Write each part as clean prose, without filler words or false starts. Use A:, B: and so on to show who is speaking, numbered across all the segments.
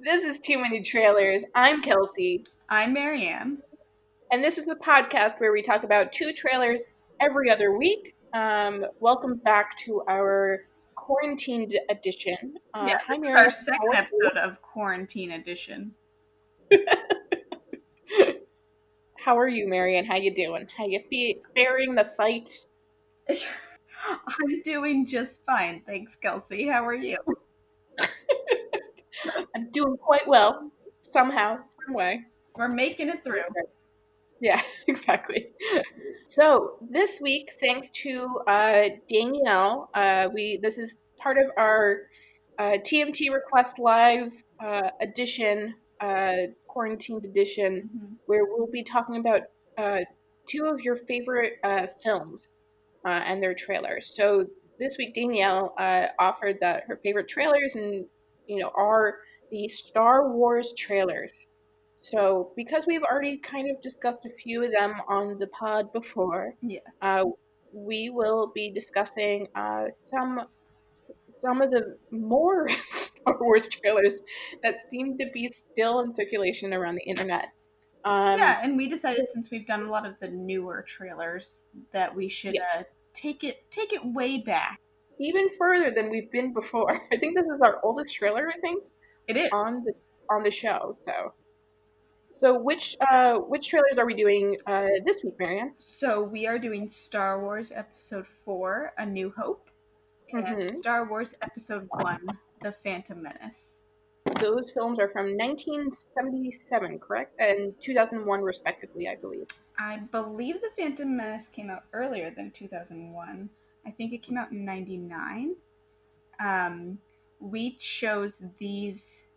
A: This is Too Many Trailers. I'm Kelsey.
B: I'm Marianne.
A: And this is the podcast where we talk about 2 trailers every other week. Welcome back to our quarantined edition.
B: Yeah,
A: Hi,
B: this is our
A: Marianne. How
B: second
A: are
B: episode of Quarantine Edition.
A: you? How are you, Marianne? How you doing? How you faring the fight?
B: I'm doing just fine, thanks, Kelsey. How are you?
A: I'm doing quite well. Somehow, some way.
B: We're making it through.
A: Yeah, exactly. So this week, thanks to Danielle, this is part of our TMT Request Live edition, quarantined edition,
B: Mhm.
A: where we'll be talking about uh, 2 of your favorite films and their trailers. So this week, Danielle offered that her favorite trailers and are the Star Wars trailers. So, because we've already kind of discussed a few of them on the pod before,
B: Yes.
A: uh, we will be discussing some of the more Star Wars trailers that seem to be still in circulation around the internet. Um,
B: Yeah, and we decided since we've done a lot of the newer trailers that we should
A: yes,
B: take it way back.
A: even further than we've been before. I think this is our oldest trailer. I think
B: It is.
A: on the show. So which trailers are we doing this week, Marianne?
B: So we are doing Star Wars Episode 4, A New Hope, and
A: Mm-hmm.
B: Star Wars Episode 1, The Phantom Menace.
A: Those films are from 1977, correct? And 2001, respectively, I believe.
B: I believe The Phantom Menace came out earlier than 2001. I think it came out in 99. Um, we chose these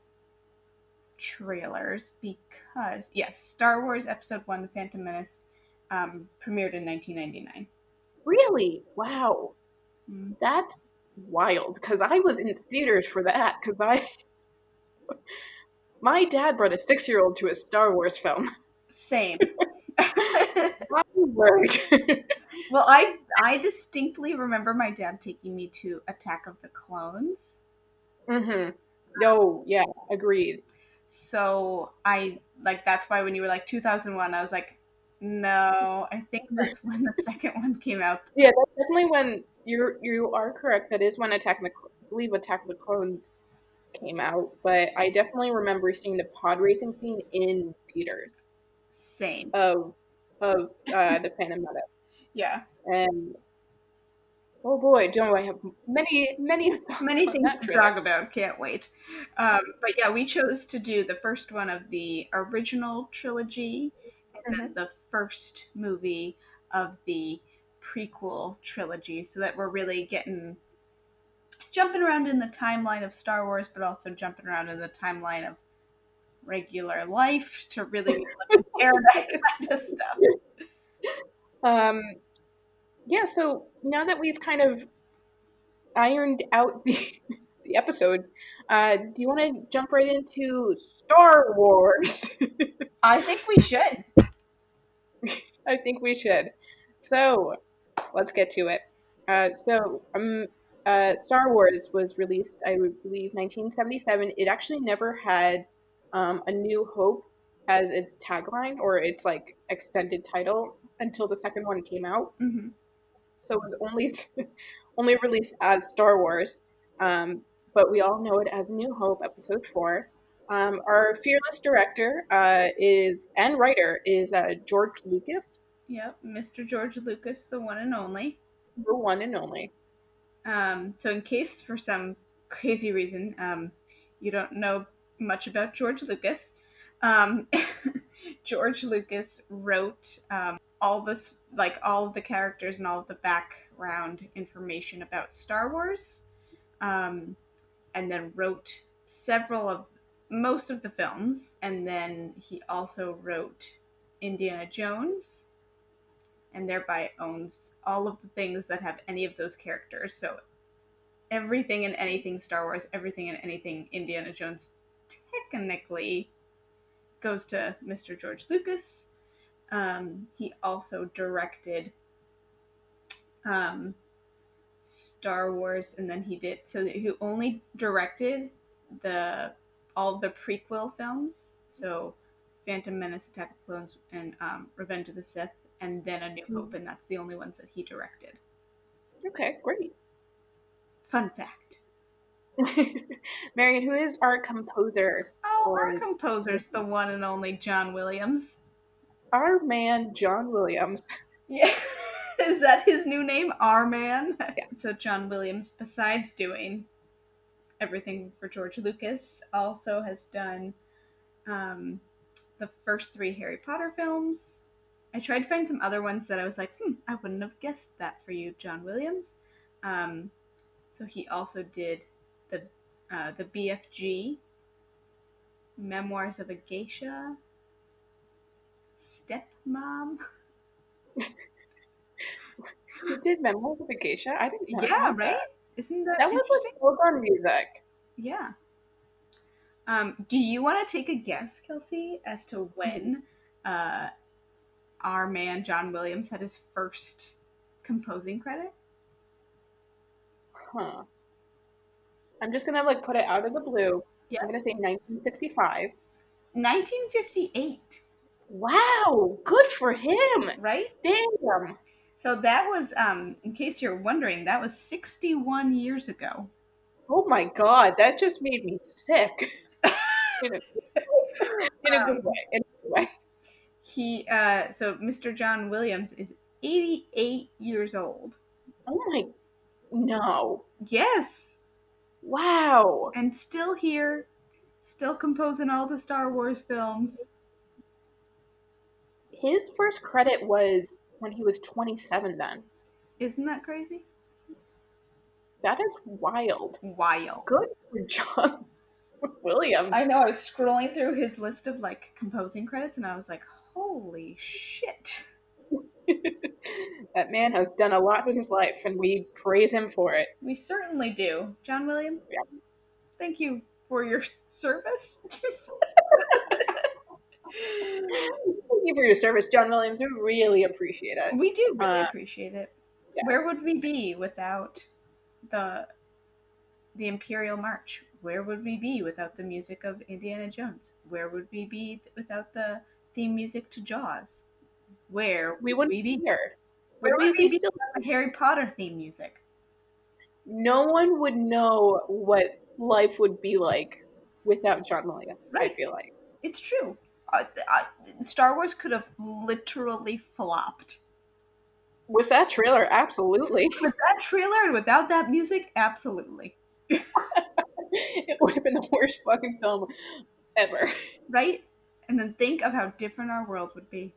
B: trailers because, yes, Star Wars Episode 1, The Phantom Menace, premiered in 1999.
A: Really? Wow.
B: Mm,
A: That's wild. Because I was in theaters for that. My dad brought a 6-year-old to a Star Wars film.
B: same.
A: My word.
B: Well, I distinctly remember my dad taking me to Attack of the Clones.
A: Mm-hmm. No, yeah, agreed.
B: So I like that's why when you were like 2001, I was like, no, I think that's when the second one came out.
A: Yeah, that's definitely when you are correct. That is when I believe Attack of the Clones came out. But I definitely remember seeing the pod racing scene in theaters
B: Same.
A: of the Phantom Menace.
B: Yeah.
A: And oh boy, do I have many thoughts
B: Many
A: on
B: things
A: that
B: to
A: trailer.
B: talk about. Can't wait. But yeah, we chose to do the first one of the original trilogy and
A: Hmm.
B: then the first movie of the prequel trilogy so that we're really getting jumping around in the timeline of Star Wars, but also jumping around in the timeline of regular life to really be able to compare that kind of stuff.
A: Um, yeah, so now that we've kind of ironed out the episode, do you want to jump right into Star Wars?
B: I think we should.
A: I think we should. So let's get to it. Star Wars was released, I would believe, 1977. It actually never had A New Hope as its tagline or its like extended title until the second one came out.
B: Mm-hmm.
A: So it was only only released as Star Wars. Um, but we all know it as New Hope, Episode 4. Our fearless director is and writer is George Lucas,
B: Yep, Mr. George Lucas, the one and only.
A: the one and only.
B: So, in case for some crazy reason you don't know much about George Lucas, um, George Lucas wrote all this, like all of the characters and all of the background information about Star Wars, um, and then wrote several of most of the films, and then he also wrote Indiana Jones and thereby owns all of the things that have any of those characters. So everything and anything Star Wars, everything and anything Indiana Jones technically goes to Mr. George Lucas. He also directed um, Star Wars, and then he only directed the all the prequel films. So Phantom Menace, Attack of the Clones, and Revenge of the Sith, and then A New Hope, and that's the only ones that he directed.
A: Okay, great.
B: Fun fact.
A: Marion, who is our composer
B: Oh,
A: for
B: our composer's the one and only John Williams.
A: our man John Williams?
B: Yeah. Is that his new name? Our man?
A: Yes.
B: So John Williams, besides doing everything for George Lucas, also has done um, the first three Harry Potter films. I tried to find some other ones that I was like, I wouldn't have guessed that for you, John Williams. Um, so he also did the BFG, Memoirs of a Geisha, Stepmom.
A: He did Memoirs of a Geisha? I did not
B: Yeah,
A: know
B: right?
A: that.
B: Isn't that
A: That was
B: interesting?
A: like foregone music.
B: Yeah. Do you want to take a guess, Kelsey, as to when uh, our man John Williams had his first composing credit?
A: Huh. I'm just gonna like put it out of the blue. I'm
B: Yep.
A: gonna say 1965.
B: 1958,
A: Wow, good for him.
B: right?
A: Damn.
B: So that was, in case you're wondering, that was 61 years ago.
A: Oh my god, that just made me sick. In a, in a good
B: Um,
A: way. In a good way.
B: so Mr. John Williams is 88 years old.
A: Oh my, no.
B: Yes,
A: Wow.
B: and still here, still composing all the Star Wars films.
A: His first credit was when he was 27 then.
B: Isn't that crazy?
A: That is wild.
B: Wild.
A: Good for John Williams.
B: I know. I was scrolling through his list of like composing credits, and I was like, "Holy shit!"
A: That man has done a lot in his life, and we praise him for it.
B: We certainly do, John Williams.
A: Yeah.
B: Thank you for your service.
A: Thank you for your service, John Williams. We really appreciate it.
B: We do really appreciate it.
A: Yeah.
B: Where would we be without the the Imperial March? Where would we be without the music of Indiana Jones? Where would we be without the theme music to Jaws? Where
A: We
B: would
A: wouldn't
B: we
A: be
B: be?
A: here.
B: Where
A: Would
B: would
A: we
B: we
A: be
B: be
A: still?
B: without the Harry Potter theme music?
A: No one would know what life would be like without John Williams, I
B: Right.
A: feel like.
B: It's true. Star Wars could have literally flopped.
A: With that trailer, absolutely.
B: With that trailer and without that music, absolutely.
A: It would have been the worst fucking film ever.
B: Right? And then think of how different our world would be.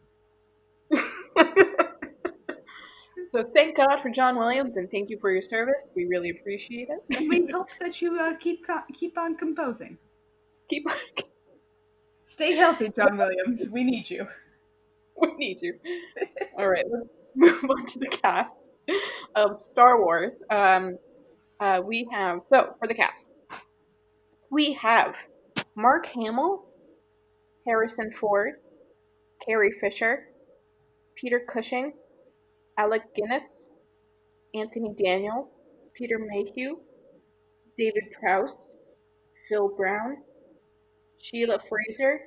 A: So thank God for John Williams and thank you for your service. We really appreciate it.
B: And we hope that you keep on composing.
A: Keep on.
B: Stay healthy, John Williams. We need you.
A: We need you. All right, let's move on to the cast of Star Wars. We have, so for the cast, we have Mark Hamill, Harrison Ford, Carrie Fisher, Peter Cushing, Alec Guinness, Anthony Daniels, Peter Mayhew, David Prowse, Phil Brown, Sheila Fraser,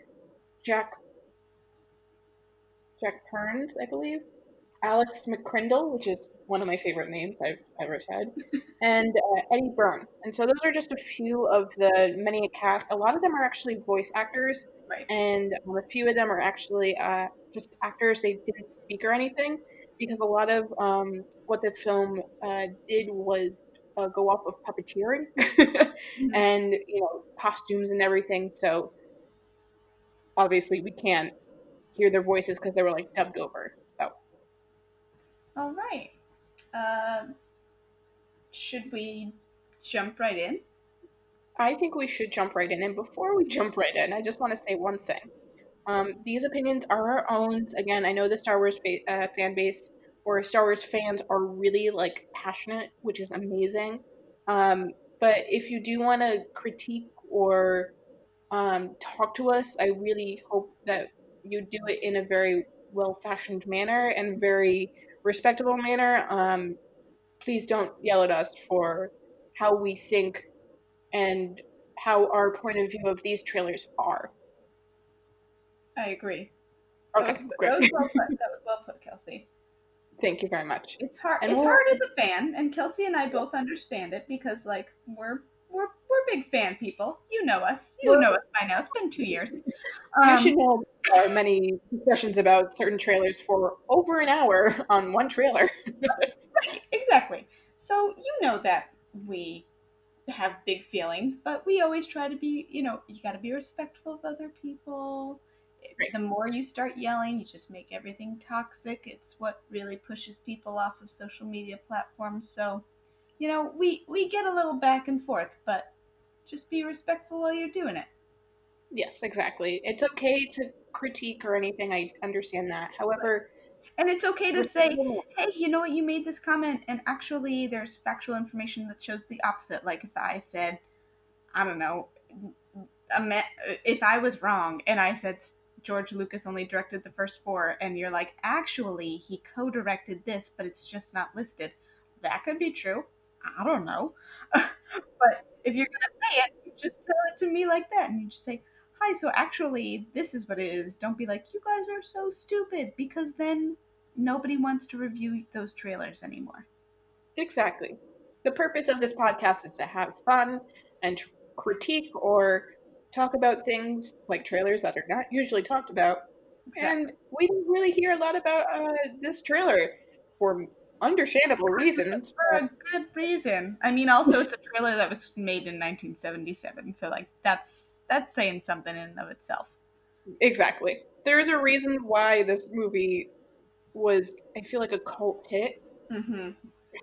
A: Jack Perns, I believe, Alex McCrindle, which is one of my favorite names I've ever said, and Eddie Byrne. And so those are just a few of the many cast. A lot of them are actually voice actors,
B: Right.
A: and a few of them are actually just actors. They didn't speak or anything because a lot of what this film did was go off of puppeteering and costumes and everything. So obviously we can't hear their voices because they were like dubbed over. So
B: All right. Uh, should we jump right in?
A: I think we should jump right in. And before we jump right in, I just want to say one thing. These opinions are our own. Again, I know the Star Wars fan base or Star Wars fans are really like passionate, which is amazing. Um, but if you do want to critique or talk to us, I really hope that you do it in a very well fashioned manner and very respectable manner. Please don't yell at us for how we think and how our point of view of these trailers are.
B: I agree.
A: Okay, great.
B: That was well put. That was well put, Kelsey.
A: Thank you very much.
B: It's hard.
A: And
B: It's
A: we'll
B: hard as a fan, and Kelsey and I both understand it because like we're big fan people. You know us. You
A: we're,
B: know us by now. It's been 2 years.
A: you
B: Um,
A: should know there are many discussions about certain trailers for over an hour on one trailer.
B: right, exactly. So you know that we have big feelings, but we always try to be, you got to be respectful of other people.
A: Right.
B: The more you start yelling, you just make everything toxic. It's what really pushes people off of social media platforms. So, we get a little back and forth, but just be respectful while you're doing it.
A: Yes, exactly. It's okay to critique or anything. I understand that. However,
B: And it's okay to say,
A: receiving
B: hey, you know what, you made this comment, and actually, there's factual information that shows the opposite. Like if I said, I don't know, if I was wrong and I said George Lucas only directed the first four, and you're like, actually, he co directed this, but it's just not listed, that could be true. I don't know. But if you're going to say it, you just tell it to me like that. And you just say, hi, so actually, this is what it is. Don't be like, you guys are so stupid, because then nobody wants to review those trailers anymore.
A: exactly. The purpose of this podcast is to have fun and critique or talk about things like trailers that are not usually talked about.
B: Exactly.
A: And we didn't really hear a lot about this trailer for understandable reasons.
B: For a good reason. I mean, also it's a trailer that was made in 1977, so like that's saying something in and of itself.
A: Exactly. There is a reason why this movie was, I feel like, a cult hit.
B: Mm-hmm.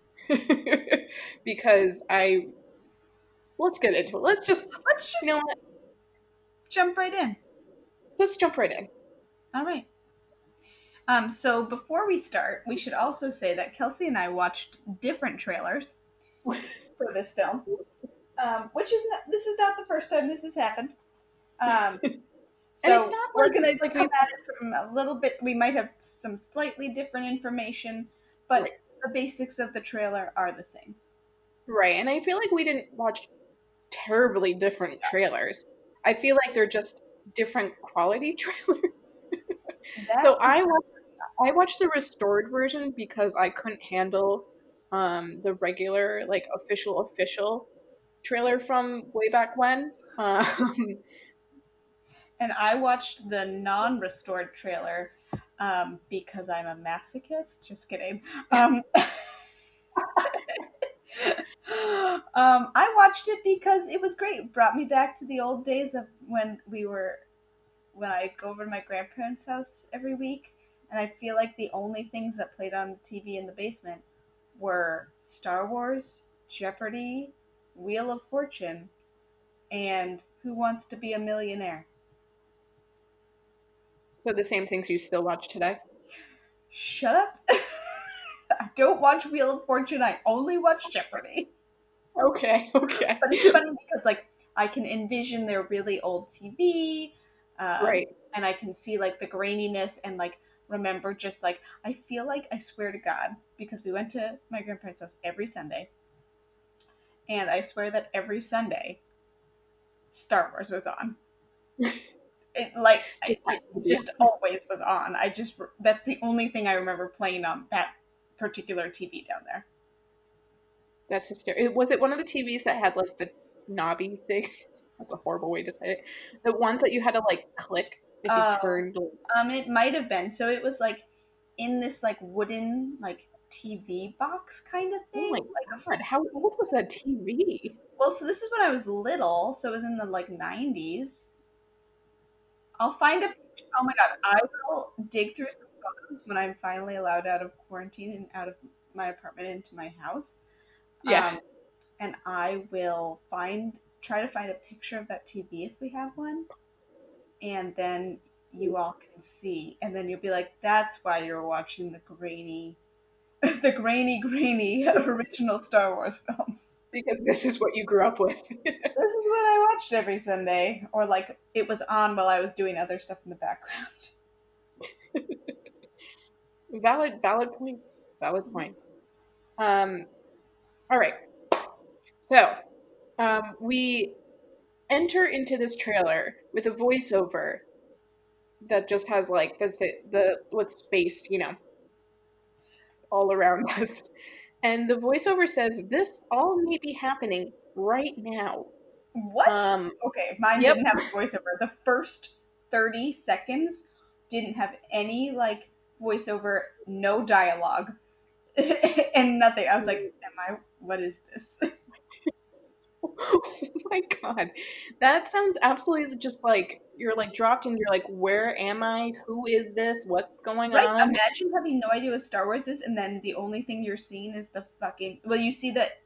A: Because let's get into it. Let's just,
B: Let's
A: you know
B: just
A: what?
B: jump right in.
A: Let's jump right in.
B: All right. So before we start, we should also say that Kelsey and I watched different trailers for this film, which is not, this is not the first time this has happened. Um,
A: And it's
B: so
A: not
B: we're
A: like
B: gonna
A: like
B: come
A: we
B: at it from a little bit. We might have some slightly different information, but
A: right,
B: the basics of the trailer are the same.
A: right. And I feel like we didn't watch terribly different trailers. I feel like they're just different quality trailers.
B: That
A: So I watched the restored version because I couldn't handle the regular like official trailer from way back when.
B: and I watched the non-restored trailer because I'm a masochist. Just kidding. I watched it because it was great. It brought me back to the old days of when I'd go over to my grandparents' house every week, and I feel like the only things that played on the TV in the basement were Star Wars, Jeopardy, Wheel of Fortune, and Who Wants to Be a Millionaire.
A: So the same things you still watch today?
B: Shut up. I don't watch Wheel of Fortune. I only watch Jeopardy.
A: Okay, okay.
B: But it's funny because like I can envision their really old TV,
A: Right.
B: and I can see like the graininess and like remember just like I feel like I swear to God because we went to my grandparents' house every Sunday, and I swear that every Sunday Star Wars was on.
A: Just
B: It
A: happened to be.
B: just always was on. That's the only thing I remember playing on that particular TV down there.
A: That's hysterical. Was it one of the TVs that had like the knobby thing? That's a horrible way to say it. The ones that you had to like click if you
B: Oh,
A: turned.
B: it might have been. So it was like in this like wooden like TV box kind of
A: Oh
B: thing.
A: my god! How old was that TV?
B: Well, so this is when I was little, so it was in the like 90s. I'll find a picture. Oh my god, I will dig through some photos when I'm finally allowed out of quarantine and out of my apartment into my house.
A: Yeah,
B: Um, and I will try to find a picture of that TV if we have one, and then you all can see, and then you'll be like, "That's why you're watching the grainy, the grainy original Star Wars films."
A: because this is what you grew up with.
B: This is what I watched every Sunday, or like it was on while I was doing other stuff in the background.
A: Valid points. Valid points. Um. All right. So, we enter into this trailer with a voiceover that just has like the with space, all around us. And the voiceover says this all may be happening right now.
B: What?
A: Um,
B: Okay, mine
A: yep.
B: didn't have a voiceover. The first 30 seconds didn't have any like voiceover, no dialogue, and nothing. I was like, am I, what is this?
A: Oh my god. That sounds absolutely just like you're like dropped and you're like, where am I? Who is this? What's going
B: Right?
A: on?
B: Imagine having no idea what Star Wars is, and then the only thing you're seeing is the fucking. Well, you see that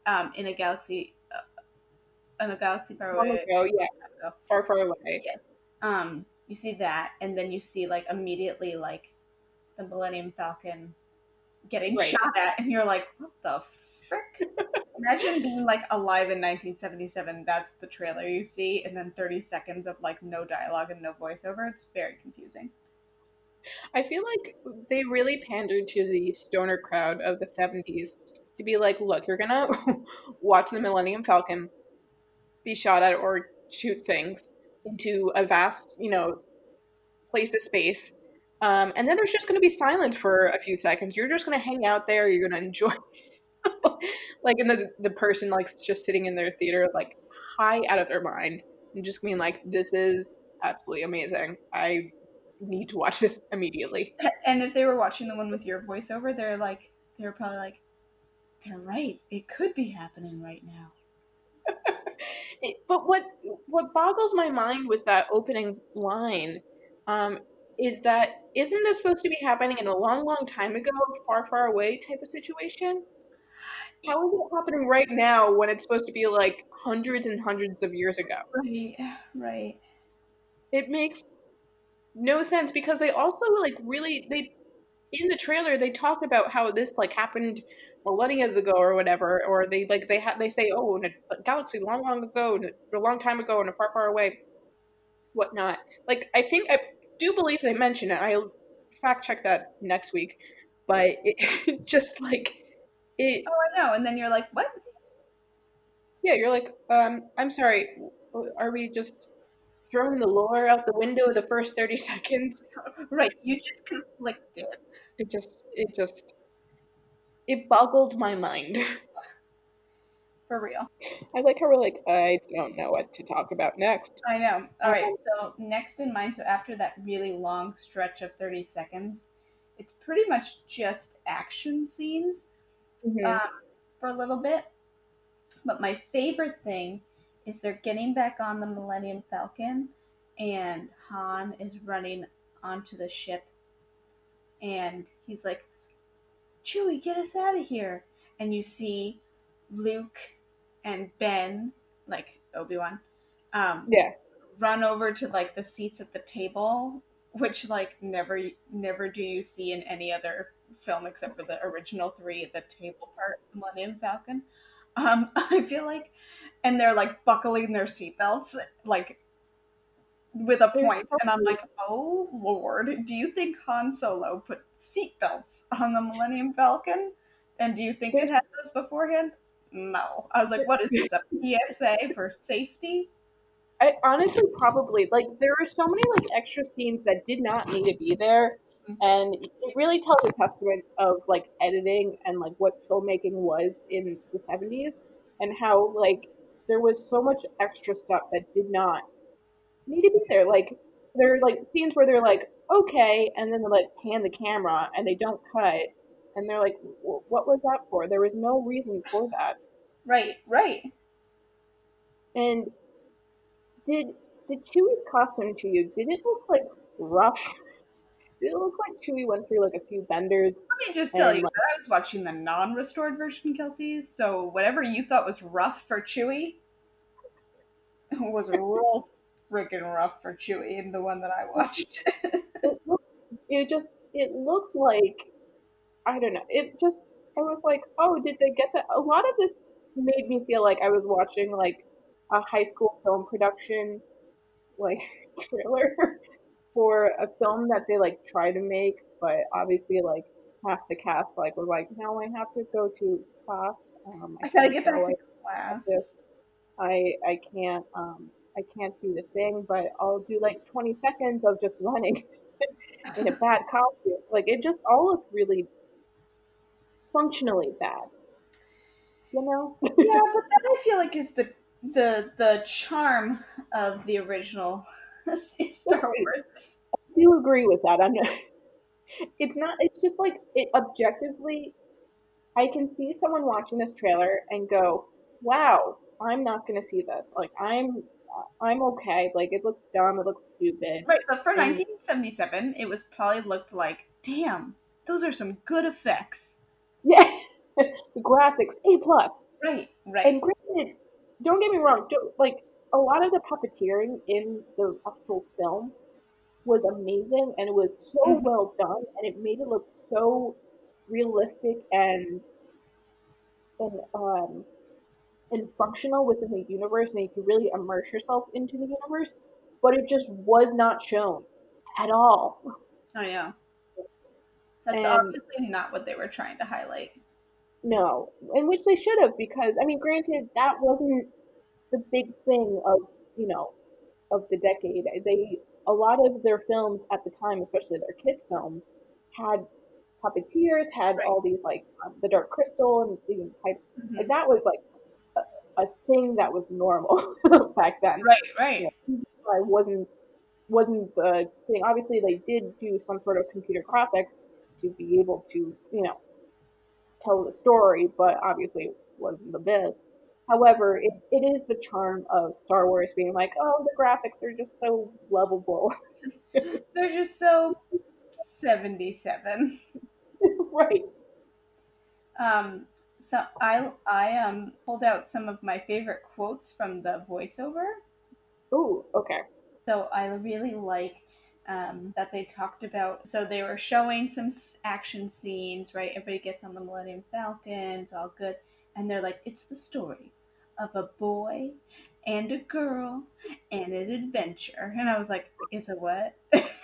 B: in a galaxy far
A: Long
B: away.
A: ago, yeah,
B: So,
A: far, far away.
B: yeah. You see that, and then you see like immediately like the Millennium Falcon getting
A: Right.
B: shot at, and you're like, what the frick? Imagine being like alive in 1977. That's the trailer you see, and then 30 seconds of like no dialogue and no voiceover. It's very confusing.
A: I feel like they really pandered to the stoner crowd of the 70s to be like, look, you're gonna watch the Millennium Falcon be shot at or shoot things into a vast, place of space. And then there's just going to be silence for a few seconds. You're just going to hang out there. You're going to enjoy, like, and the person like just sitting in their theater, like high out of their mind, and just being like, "This is absolutely amazing. I need to watch this immediately."
B: And if they were watching the one with your voiceover, they're probably like, they're right. It could be happening right now.
A: But what boggles my mind with that opening line, um, is that isn't this supposed to be happening in a long, long time ago, far, far away type of situation? How is it happening right now when it's supposed to be like hundreds and hundreds of years ago?
B: Right, right.
A: It makes no sense because they also like really they in the trailer they talk about how this like happened millennia ago or whatever, or they say, oh, in a galaxy long, long ago, a long time ago, and a far, far away, whatnot. Like I do believe they mention it. I'll fact check that next week, but it just like it.
B: Oh, I know. And then you're like, what?
A: Yeah, you're like, I'm sorry. Are we just throwing the lore out the window the first 30 seconds?
B: Right. You just conflicted.
A: It boggled my mind.
B: For real.
A: I like how we're like, I don't know what to talk about next.
B: I know. All
A: Um,
B: right. So next in mine, so after that really long stretch of 30 seconds, it's pretty much just action scenes
A: mhm.
B: um, for a little bit. But my favorite thing is they're getting back on the Millennium Falcon, and Han is running onto the ship, and he's like, Chewie, get us out of here. And you see Luke and Ben, like Obi-Wan, um,
A: Yeah,
B: run over to like the seats at the table, which like never do you see in any other film except for the original three, the table part, Millennium Falcon. I feel like, and they're like buckling their seatbelts, like with a
A: there's
B: point,
A: so
B: and I'm
A: many.
B: like, oh Lord, do you think Han Solo put seatbelts on the Millennium Falcon? And do you think it
A: There's,
B: had those beforehand? No. I was like, what is this, a PSA for safety?
A: I honestly probably like there were so many like extra scenes that did not need to be there, and it really tells a testament of like editing and like what filmmaking was in the 70s, and how like there was so much extra stuff that did not need to be there. Like there are like scenes where they're like, okay, and then they like pan the camera and they don't cut, and they're like, what was that for? There was no reason for that.
B: Right, right.
A: And did did Chewie's costume to you? Did it look like rough? Did it look like Chewie went through like a few benders
B: Let me just tell
A: and
B: you
A: like
B: that I was watching the non-restored version, Kelsey. So whatever you thought was rough for Chewie was real freaking rough for Chewie in the one that I watched.
A: it looked, it looked like I don't know. It just I was like, oh, did they get that? A lot of this made me feel like I was watching like a high school film production like trailer for a film that they like try to make, but obviously like half the cast like was like, no, I have to go to class. I
B: I gotta
A: can't
B: get back
A: go.
B: to
A: I have to.
B: class.
A: I can't do the thing, but I'll do like 20 seconds of just running in a bad costume. Like it just all looked really functionally bad, you know?
B: Yeah, but that I feel like is the charm of the original Star
A: Right.
B: Wars.
A: I do agree with that. I'm not, it's not, it's just like it objectively, I can see someone watching this trailer and go, wow, I'm not going to see this. Like I'm okay. Like it looks dumb. It looks stupid.
B: Right, but for
A: And
B: 1977, it was probably looked like, damn, those are some good effects.
A: yeah, the graphics, A plus.
B: Right, right.
A: And granted, don't get me wrong, like a lot of the puppeteering in the actual film was amazing and it was so
B: Mhm.
A: well done and it made it look so realistic and and functional within the universe and you could really immerse yourself into the universe, but it just was not shown at all.
B: Oh yeah, that's
A: And
B: obviously not what they were trying to highlight.
A: no, in which they should have because I mean, granted, that wasn't the big thing of you know of the decade. They a lot of their films at the time, especially their kids films, had puppeteers, had
B: Right.
A: all these like the Dark Crystal and the types like
B: Hmm.
A: that was like a thing that was normal back then.
B: Right, right.
A: You know, I wasn't the thing. Obviously, they did do some sort of computer graphics to be able to tell the story, but obviously it wasn't the best. However, it is the charm of Star Wars being like, oh, the graphics are just so lovable.
B: They're just so 77.
A: Right.
B: Um, so I pulled out some of my favorite quotes from the voiceover.
A: Ooh, okay.
B: So I really liked that they talked about. So they were showing some action scenes, right? Everybody gets on the Millennium Falcon, it's all good, and they're like, "It's the story of a boy and a girl and an adventure." And I was like, "Is it what?"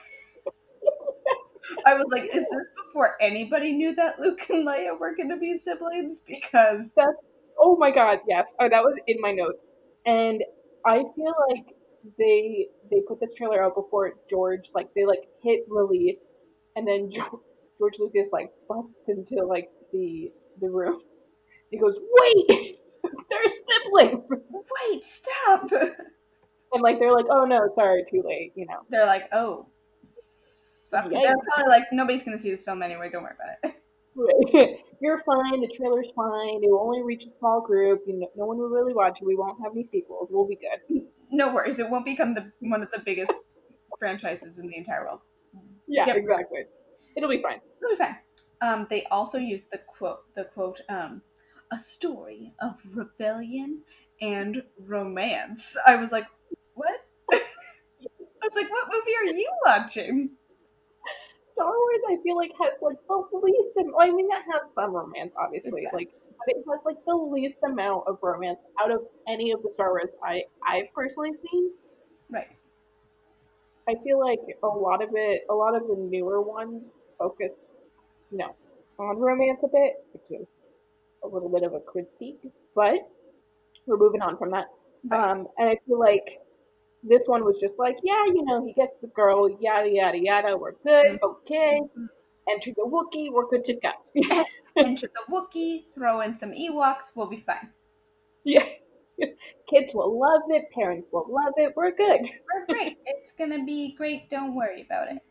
B: I was like, "Is this before anybody knew that Luke and Leia were going to be siblings?" Because
A: That's oh my god, yes. Oh, that was in my notes. And I feel like they put this trailer out before George like they like hit release and then George Lucas like busts into like the room. He goes, "Wait, they're siblings."
B: wait, stop.
A: And like they're like, "Oh no, sorry, too late," you know.
B: They're like, "Oh, fuck." They're
A: Yikes.
B: probably like, "Nobody's going to see this film anyway. Don't worry about it."
A: You're fine. The trailer's fine. It will only reach a small group. You know, no one will really watch it. We won't have any sequels. We'll be good.
B: No worries. It won't become one of the biggest franchises in the entire world.
A: Yeah,
B: Yep,
A: exactly. It'll be fine.
B: it'll be fine. They also used the quote, a story of rebellion and romance. I was like, what? I was like, what movie are you watching?
A: Star Wars, I feel like has like the least. I mean, that has some romance,
B: It
A: obviously. Like,
B: does.
A: but it has like the least amount of romance out of any of the Star Wars I've personally seen.
B: Right.
A: I feel like a lot of the newer ones focus, you know, on romance a bit, which is a little bit of a critique. But we're moving on from that.
B: Right.
A: And I feel like this one was just like, yeah, you know, he gets the girl, yada yada yada. We're good, okay.
B: Mhm.
A: Enter the Wookiee, we're good to go.
B: Enter the Wookiee, throw in some Ewoks, we'll be fine.
A: Yeah, kids will love it, parents will love it. We're good.
B: We're great. It's gonna be great. Don't worry about it.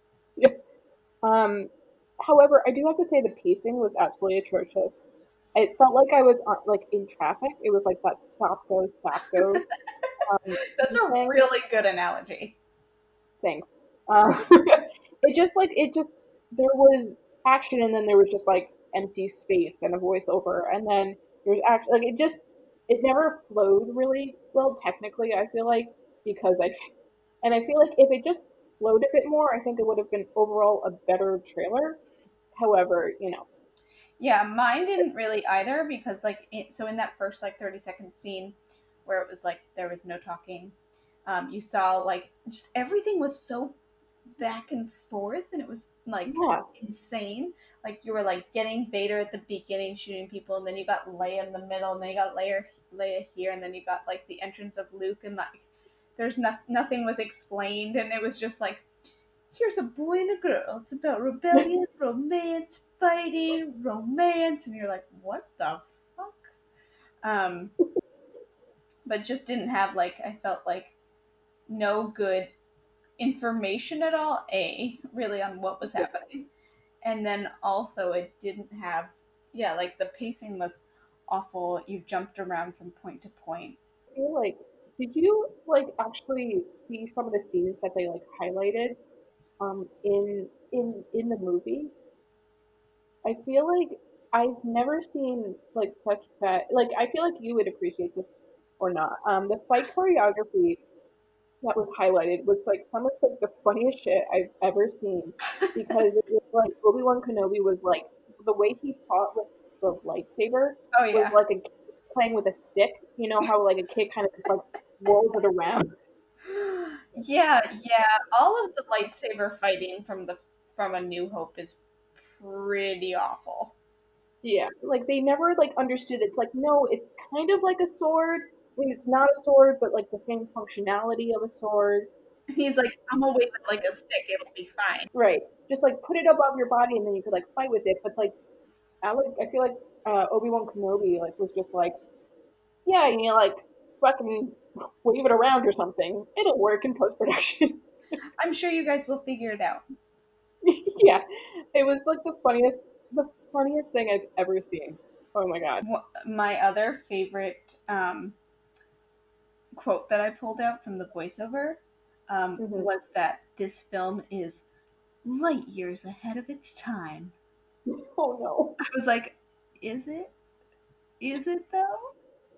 A: um, however, I do have to say the pacing was absolutely atrocious. It felt like I was like in traffic. It was like that stop go
B: That's a
A: thing.
B: really good analogy.
A: Thanks. It just there was action and then there was just like empty space and a voiceover and then there's action like it never flowed really well technically. I feel like because I feel like if it just flowed a bit more, I think it would have been overall a better trailer. However, you know,
B: Yeah, mine didn't really either because so in that first like 30-second scene where it was like there was no talking, you saw like just everything was so back and forth and it was like
A: yeah,
B: insane. Like you were like getting Vader at the beginning shooting people and then you got Leia in the middle and then you got Leia here, and then you got like the entrance of Luke, and like nothing was explained, and it was just like, here's a boy and a girl. It's about rebellion, romance, fighting, romance, and you're like, what the fuck? Um, but just didn't have like, I felt like no good information at all. Really on what was happening, and then also it didn't have, yeah, like the pacing was awful. You jumped around from point to point.
A: Feel like, did you like actually see some of the scenes that they like highlighted in the movie? I feel like I've never seen like such bad, like I feel like you would appreciate this or not. The fight choreography that was highlighted was like some of the funniest shit I've ever seen, because it was like Obi-Wan Kenobi was like, the way he fought with the lightsaber
B: Oh
A: was
B: yeah.
A: like a kid playing with a stick. You know how like a kid kind of just like whirls it around.
B: Yeah, yeah. All of the lightsaber fighting from A New Hope is pretty awful.
A: Yeah, like they never like understood. It's like, no, it's kind of like a sword. I mean, it's not a sword, but like the same functionality of a sword.
B: He's like, I'm gonna wave it like a stick, it'll be fine.
A: Right. Just like put it above your body and then you could like fight with it. But like I feel like Obi-Wan Kenobi like was just like, yeah, you know, like fucking wave it around or something. It'll work in post production.
B: I'm sure you guys will figure it out.
A: Yeah. It was like the funniest thing I've ever seen. Oh my god.
B: My other favorite quote that I pulled out from the voiceover
A: Hmm.
B: was that this film is light years ahead of its time.
A: Oh no.
B: I was like, is it? Is it though?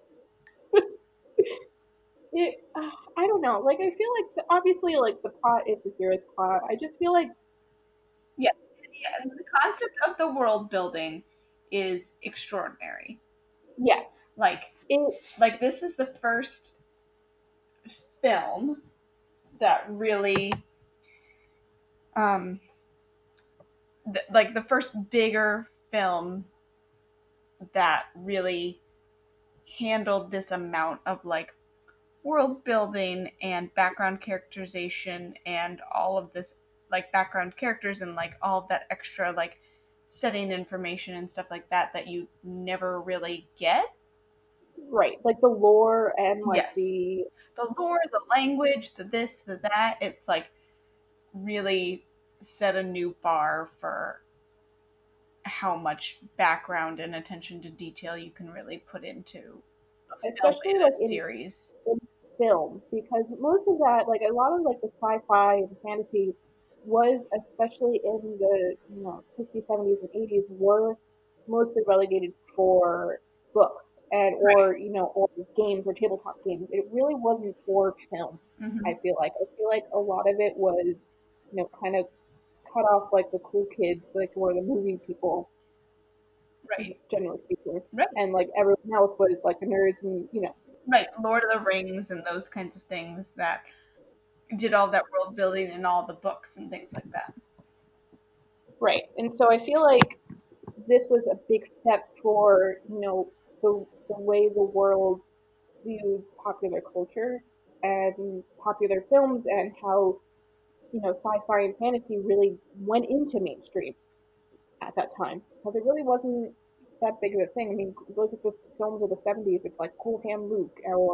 A: It I don't know. Like I feel like obviously like the plot is the hero's plot. I just feel like
B: Yes. Yeah. The concept of the world building is extraordinary.
A: yes.
B: Like,
A: It
B: this is the first film that really, um, like the first bigger film that really handled this amount of like world building and background characterization and all of this, like background characters and like all of that extra like setting information and stuff like that that you never really get.
A: right. Like the lore and like
B: Yes.
A: the
B: The lore, the language, the this, the that, it's like really set a new bar for how much background and attention to detail you can really put into a film
A: especially
B: in
A: like
B: a series.
A: in film, because most of that, like a lot of like the sci-fi and fantasy was, especially in the 60s, 70s, and 80s, were mostly relegated for books and
B: Right.
A: or games or tabletop games. It really wasn't for film.
B: Hmm.
A: I feel like a lot of it was kind of cut off like the cool kids, like or the movie people,
B: Right.
A: generally speaking,
B: Right.
A: and like everyone else was like the nerds and
B: Right. Lord of the Rings and those kinds of things that did all that world building in all the books and things like that.
A: right. And so I feel like this was a big step for the way the world viewed popular culture and popular films, and how sci-fi and fantasy really went into mainstream at that time, because it really wasn't that big of a thing. I mean, look at the films of the 70s. It's like Cool Hand Luke,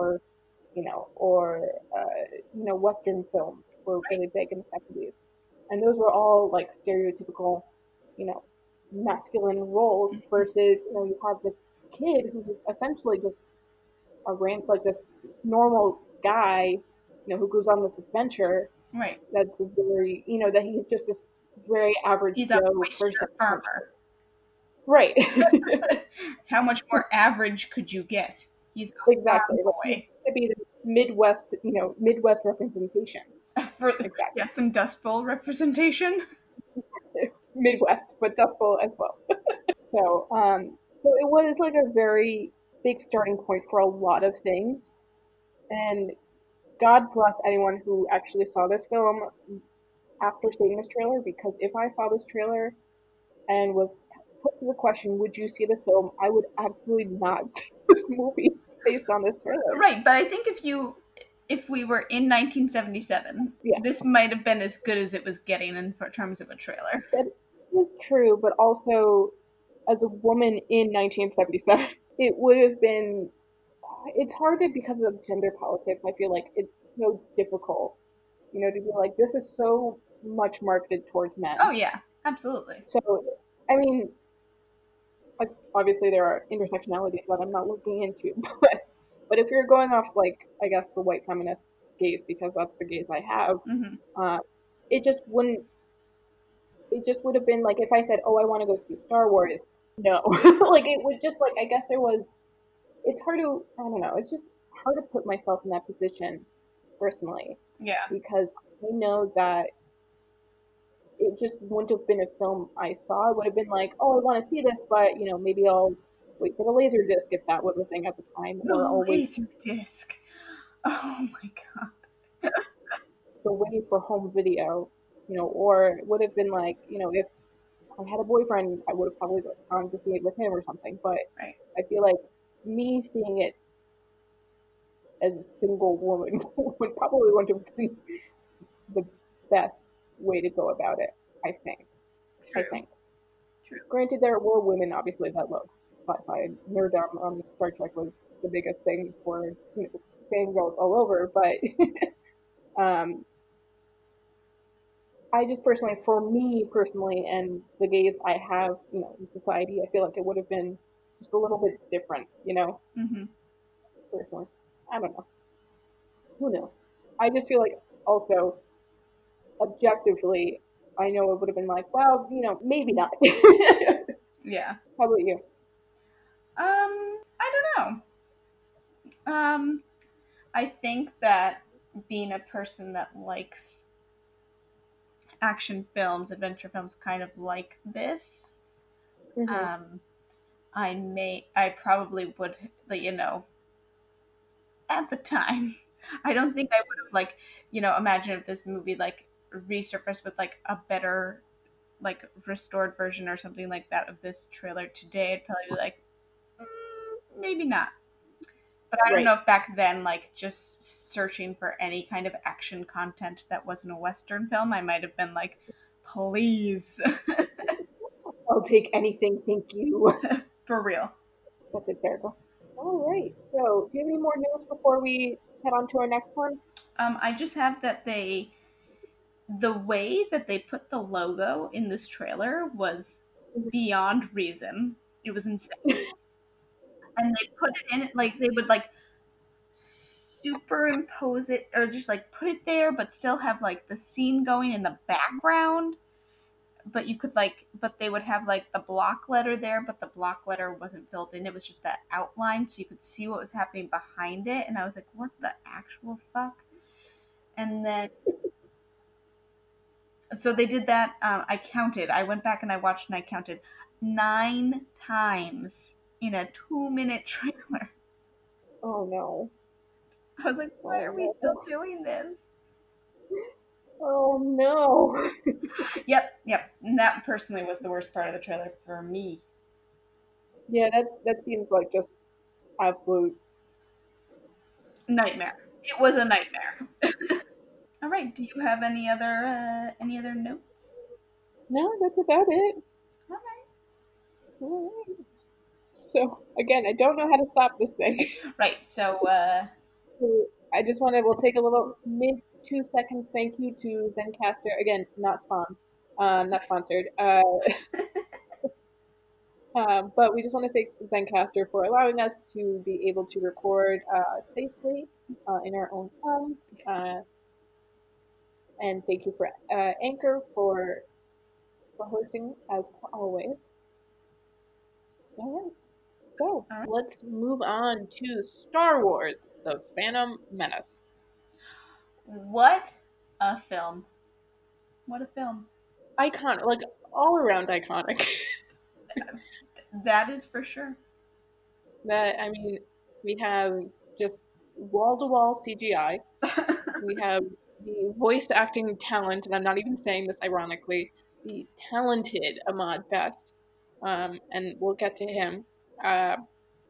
A: or Western films were really big in the 70s, and those were all like stereotypical, you know, masculine roles. Versus you have this kid who's essentially just a rant like this normal guy, who goes on this adventure.
B: Right.
A: That's very that he's just this very average
B: He's a
A: Joe person,
B: moisture
A: essentially.
B: farmer.
A: Right.
B: How much more average could you get? He's a
A: Exactly.
B: farm
A: Like he's
B: boy.
A: to be the Midwest representation.
B: For
A: Exactly.
B: yeah, some Dust Bowl representation.
A: Midwest, but Dust Bowl as well. So it was like a very big starting point for a lot of things. And God bless anyone who actually saw this film after seeing this trailer, because if I saw this trailer and was put to the question, would you see this film? I would absolutely not see this movie. based on this trailer.
B: Right, but I think if we were in 1977,
A: Yeah,
B: this might have been as good as it was getting in terms of a trailer.
A: that is true, but also as a woman in 1977, it would have been. It's hard to because of gender politics. I feel like it's so difficult, to be like this is so much marketed towards
B: Oh
A: men.
B: yeah, absolutely.
A: So, I mean, like obviously there are intersectionalities that I'm not looking into, but if you're going off like I guess the white feminist gaze because that's the gaze I have,
B: Hmm.
A: uh, it just wouldn't. It just would have been like if I said, "Oh, I want to go see Star Wars." No, like it would just like I guess there was. It's hard to I don't know. It's just hard to put myself in that position personally
B: Yeah.
A: because I know that it just wouldn't have been a film I saw. It would have been like, oh, I want to see this, but maybe I'll wait for the laser disc if that was a thing at the time, or
B: The
A: I'll wait
B: laser disc. Oh my god.
A: for wait for home video, or it would have been like, if I had a boyfriend, I would have probably gone to see it with him or something. But
B: Right.
A: I feel like me seeing it as a single woman would probably want to be the best way to go about it. I think. I
B: True.
A: think.
B: True.
A: Granted, there were women obviously that loved sci-fi. Nerddom on Star Trek was the biggest thing for fangirls all over. But um, I just personally, for me personally, and the gays I have, in society, I feel like it would have been just a little bit different,
B: Hmm.
A: personally. I don't know. Who knows? I just feel like also objectively, I know it would have been like, well, maybe not.
B: Yeah.
A: How about you?
B: I don't know. I think that being a person that likes action films, adventure films, kind of like this,
A: Hmm.
B: um, I probably would, like, at the time, I don't think I would have, like, imagine if this movie, like, resurfaced with, like, a better, like, restored version or something like that of this trailer today. I'd probably be like, maybe not. But I don't
A: Right.
B: know if back then, like, just searching for any kind of action content that wasn't a Western film, I might have been like, please.
A: I'll take anything, thank you.
B: For real.
A: That's hysterical. All right. So, do you have any more news before we head on to our next one?
B: I just have that the way that they put the logo in this trailer was beyond reason. It was insane. And they put it in, like, they would, like, superimpose it, or just, like, put it there, but still have, like, the scene going in the background. But you could, like, but they would have, like, the block letter there, but the block letter wasn't filled in. It was just that outline, so you could see what was happening behind it. And I was like, what the actual fuck? And then, so they did that. I counted. I went back and I watched and I counted 9 times in a 2-minute trailer.
A: Oh no.
B: I was like, why are we
A: Oh
B: still
A: no.
B: doing this?
A: Oh no.
B: Yep, yep. And that personally was the worst part of the trailer for me.
A: Yeah, that seems like just absolute.
B: Nightmare. It was a nightmare. All right. Do you have any other notes?
A: No, that's about it.
B: All right.
A: All right. So again, I don't know how to stop this thing.
B: Right. So,
A: So I just want to. We'll take a little mid 2 second thank you to Zencaster. Again, not sponsored. But we just want to thank Zencaster for allowing us to be able to record safely in our own homes. And thank you for Anchor for hosting as always. All right, so
B: all right.
A: let's move on to Star Wars: The Phantom Menace.
B: What a film! What a film!
A: Iconic, like all around iconic.
B: That is for sure.
A: That I mean, we have just wall to wall CGI. We have the voice acting talent, and I'm not even saying this ironically, the talented Ahmad Best, and we'll get to him. Uh,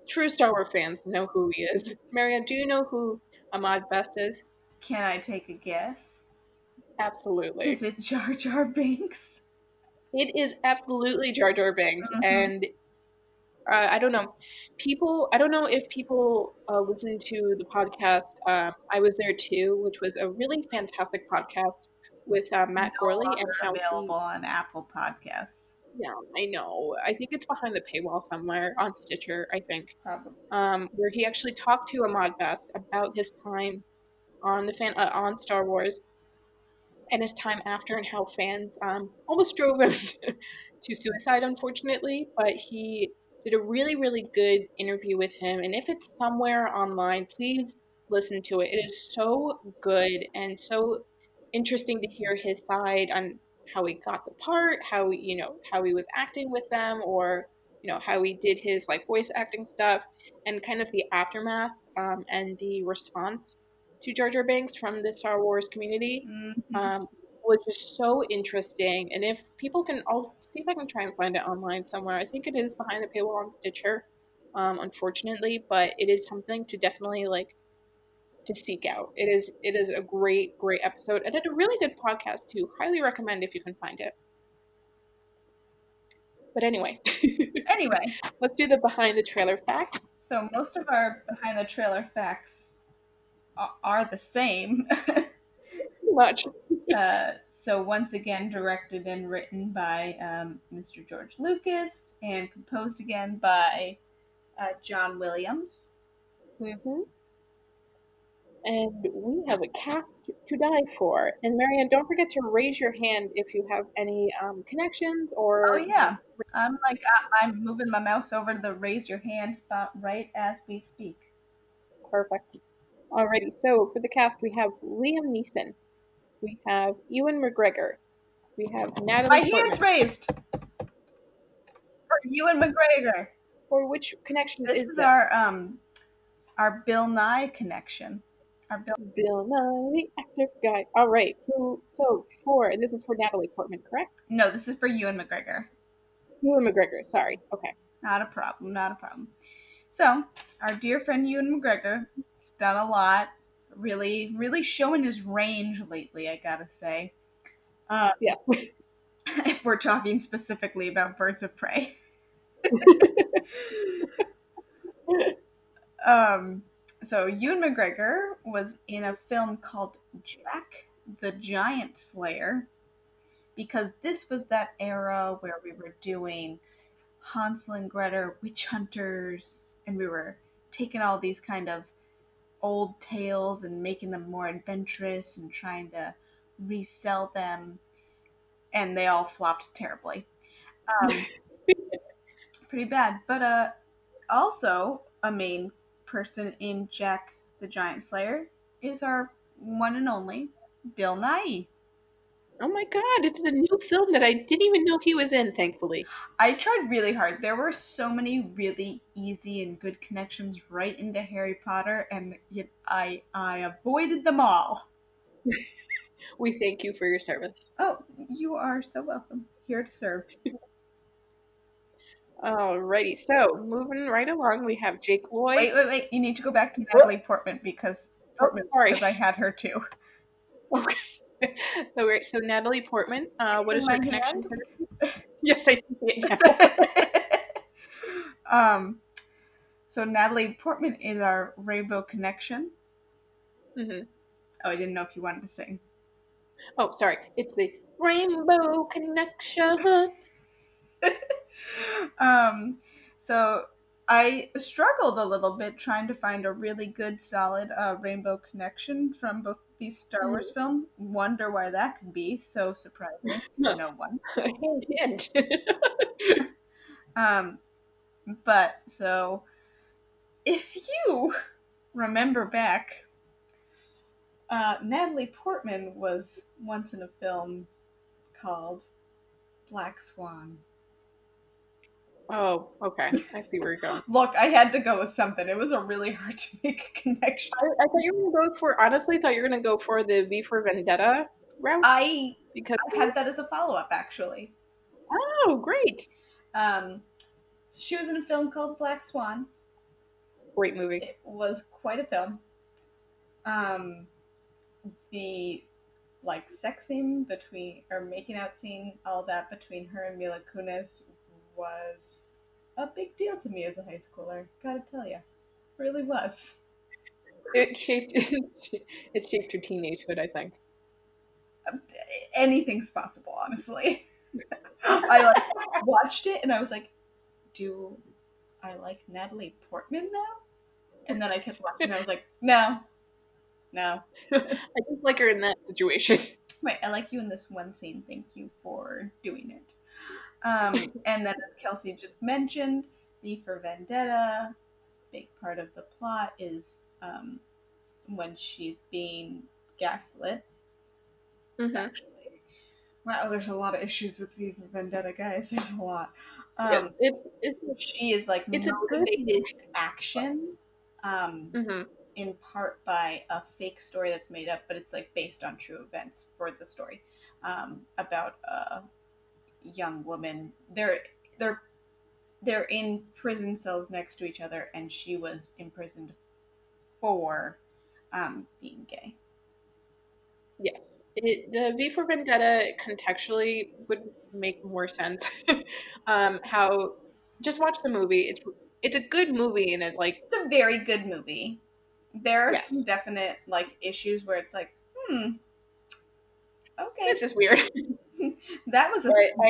A: True Star Wars fans know who he is. Marianne, do you know who Ahmad Best is?
B: Can I take a guess?
A: Absolutely.
B: Is it Jar Jar Binks?
A: It is absolutely Jar Jar Binks,
B: Mm-hmm.
A: and I don't know. People, I don't know if people listen to the podcast. I was there too, which was a really fantastic podcast with
B: No
A: Matt Gorley and
B: longer
A: how
B: available
A: he.
B: on Apple Podcasts.
A: Yeah, I know. I think it's behind the paywall somewhere on Stitcher. I think
B: Probably.
A: where he actually talked to Ahmad Best about his time on on Star Wars and his time after and how fans almost drove him to suicide, unfortunately. But he did a really, really good interview with him. And if it's somewhere online, please listen to it. It is so good and so interesting to hear his side on how he got the part, how he, how he was acting with them, or how he did his like voice acting stuff, and kind of the aftermath and the response to Jar Jar Binks from the Star Wars community,
B: Mm-hmm.
A: um, which is so interesting. And if people can, I'll see if I can try and find it online somewhere. I think it is behind the paywall on Stitcher, unfortunately, but it is something to definitely like to seek out. It is a great, great episode and it's a really good podcast too. Highly recommend if you can find it. But anyway,
B: Anyway,
A: let's do the behind the trailer facts.
B: so most of our behind the trailer facts are the same.
A: Pretty much.
B: So once again, directed and written by Mr. George Lucas, and composed again by John Williams.
A: Hmm. And we have a cast to die for. And Marianne, don't forget to raise your hand if you have any connections
B: Oh
A: or
B: yeah, I'm moving my mouse over to the raise your hand spot right as we speak.
A: perfect. Alrighty, so for the cast we have Liam Neeson, we have Ewan McGregor, we have
B: My
A: Natalie
B: hand's
A: Portman.
B: raised for Ewan McGregor.
A: For which connection
B: This
A: is
B: is
A: this?
B: our Bill Nye connection. Our Bill.
A: Bill Nye, the actor guy. All right. So for and this is for Natalie Portman, correct?
B: No, this is for Ewan McGregor.
A: Ewan McGregor. Sorry. Okay.
B: Not a problem. Not a problem. So, our dear friend Ewan McGregor has done a lot. Really, really showing his range lately, I gotta say. Uh,
A: Yes.
B: if we're talking specifically about Birds of Prey. Um, so, Ewan McGregor was in a film called Jack the Giant Slayer, because this was that era where we were doing Hansel and Gretel witch hunters, and we were taking all these kind of old tales and making them more adventurous and trying to resell them, and they all flopped terribly. Um, pretty bad. But also a main person in Jack the Giant Slayer is our one and only Bill Nye.
A: Oh my God! It's a new film that I didn't even know he was in. Thankfully,
B: I tried really hard. There were so many really easy and good connections right into Harry Potter, and yet I avoided them all.
A: we thank you for your service.
B: Oh, you are so welcome. Here to serve.
A: Alrighty. So moving right along, we have Jake Lloyd.
B: Wait, wait, wait. You need to go back to
A: Oh,
B: Natalie Portman because
A: sorry.
B: I had her too.
A: Okay. So Natalie Portman. What
B: Raising
A: is her
B: my
A: connection
B: hand.
A: to this? Yes, I see it now.
B: um, so Natalie Portman is our Rainbow Connection.
A: Hmm.
B: Oh, I didn't know if you wanted to sing.
A: Oh, sorry. It's the Rainbow Connection.
B: um, so I struggled a little bit trying to find a really good, solid Rainbow Connection from both these Star Wars
A: Mhm.
B: films. Wonder why that could be so surprising to no one.
A: Hint, hint.
B: Um, but so if you remember back, Natalie Portman was once in a film called Black Swan.
A: Oh, okay. I see where you're going.
B: Look, I had to go with something. It was a really hard to make a connection.
A: I thought you were gonna go for honestly thought you were gonna go for the V for Vendetta route
B: I
A: because
B: I had that as a follow up actually.
A: oh great.
B: Um, she was in a film called Black Swan.
A: Great movie.
B: It was quite a film. Um, the like sex scene between or making out scene, all that between her and Mila Kunis was a big deal to me as a high schooler. Gotta tell you, really was.
A: It shaped it shaped your teenagehood, I think.
B: Anything's possible, honestly. I like watched it and I was like, do I like Natalie Portman now? And then I kept watching and I was like, no, no.
A: I just like her in that situation.
B: Right, I like you in this one scene. Thank you for doing it. And then, as Kelsey just mentioned, V for Vendetta, big part of the plot is when she's being gaslit.
A: Mm-hmm.
B: Actually, wow, there's a lot of issues with V for Vendetta, guys. There's a lot.
A: Yeah,
B: Um,
A: it's
B: she is like
A: it's a good
B: motivated
A: movie.
B: to action, um,
A: Mm-hmm.
B: in part by a fake story that's made up, but it's like based on true events for the story, about a young woman. They're they're in prison cells next to each other, and she was imprisoned for being gay.
A: Yes. The V for Vendetta contextually would make more sense. How just watch the movie. It's a good movie and it like
B: It's a very good movie. There are some
A: yes.
B: definite like issues where it's like, okay,
A: This is weird.
B: that was a
A: But I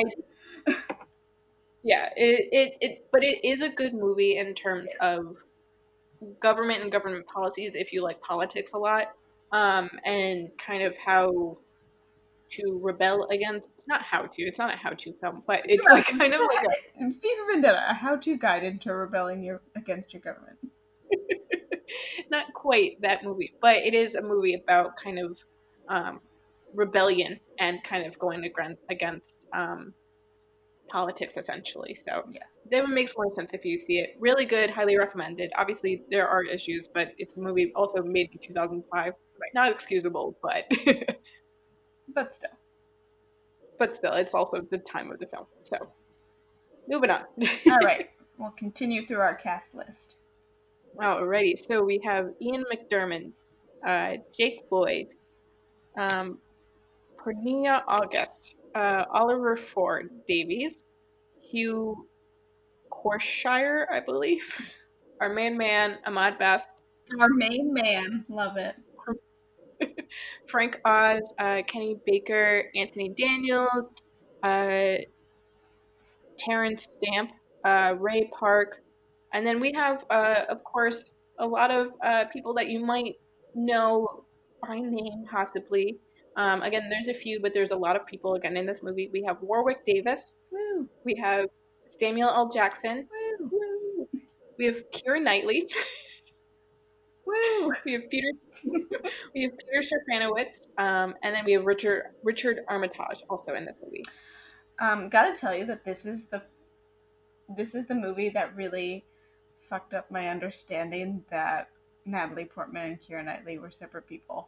A: yeah, but it is a good movie in terms
B: yes.
A: of government and government policies if you like politics a lot. And kind of how to rebel against not how to, it's not a how to film, but it's like kind of like
B: Fever Vendetta, a how-to guide into rebelling against your government.
A: not quite that movie, but it is a movie about kind of um, rebellion and kind of going against politics essentially. So
B: Yes,
A: that one makes more sense if you see it. Really good, highly recommended. Obviously, there are issues, but it's a movie also made in 2005.
B: right,
A: Not excusable, but
B: but still.
A: but still, it's also the time of the film. So moving on.
B: All right, we'll continue through our cast list.
A: Alrighty, so we have Ian McDermott, Jake Lloyd, um, Cornelia August, Oliver Ford Davies, Hugh Corshire, I believe, our main man, Ahmad Best,
B: Our main man, love it.
A: Frank Oz, Kenny Baker, Anthony Daniels, uh, Terrence Stamp, Ray Park, and then we have, of course, a lot of people that you might know by name, possibly. Again, there's a few, but there's a lot of people again in this movie. We have Warwick Davis,
B: Woo,
A: we have Samuel L. Jackson,
B: woo,
A: woo. We have Keira Knightley,
B: woo.
A: we have Peter, we have Peter Serafinowicz, and then we have Richard Armitage also in this movie.
B: Gotta tell you that this is the movie that really fucked up my understanding that Natalie Portman and Keira Knightley were separate people.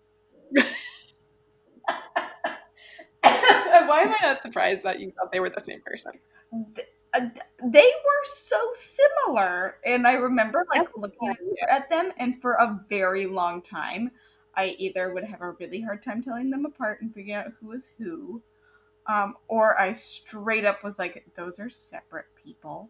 A: Why am I not surprised that you thought they were the same person?
B: They were so similar, and I remember like
A: That's
B: looking
A: fine, yeah.
B: at them, and for a very long time, I either would have a really hard time telling them apart and figuring out who was who, or I straight up was like, those are separate people.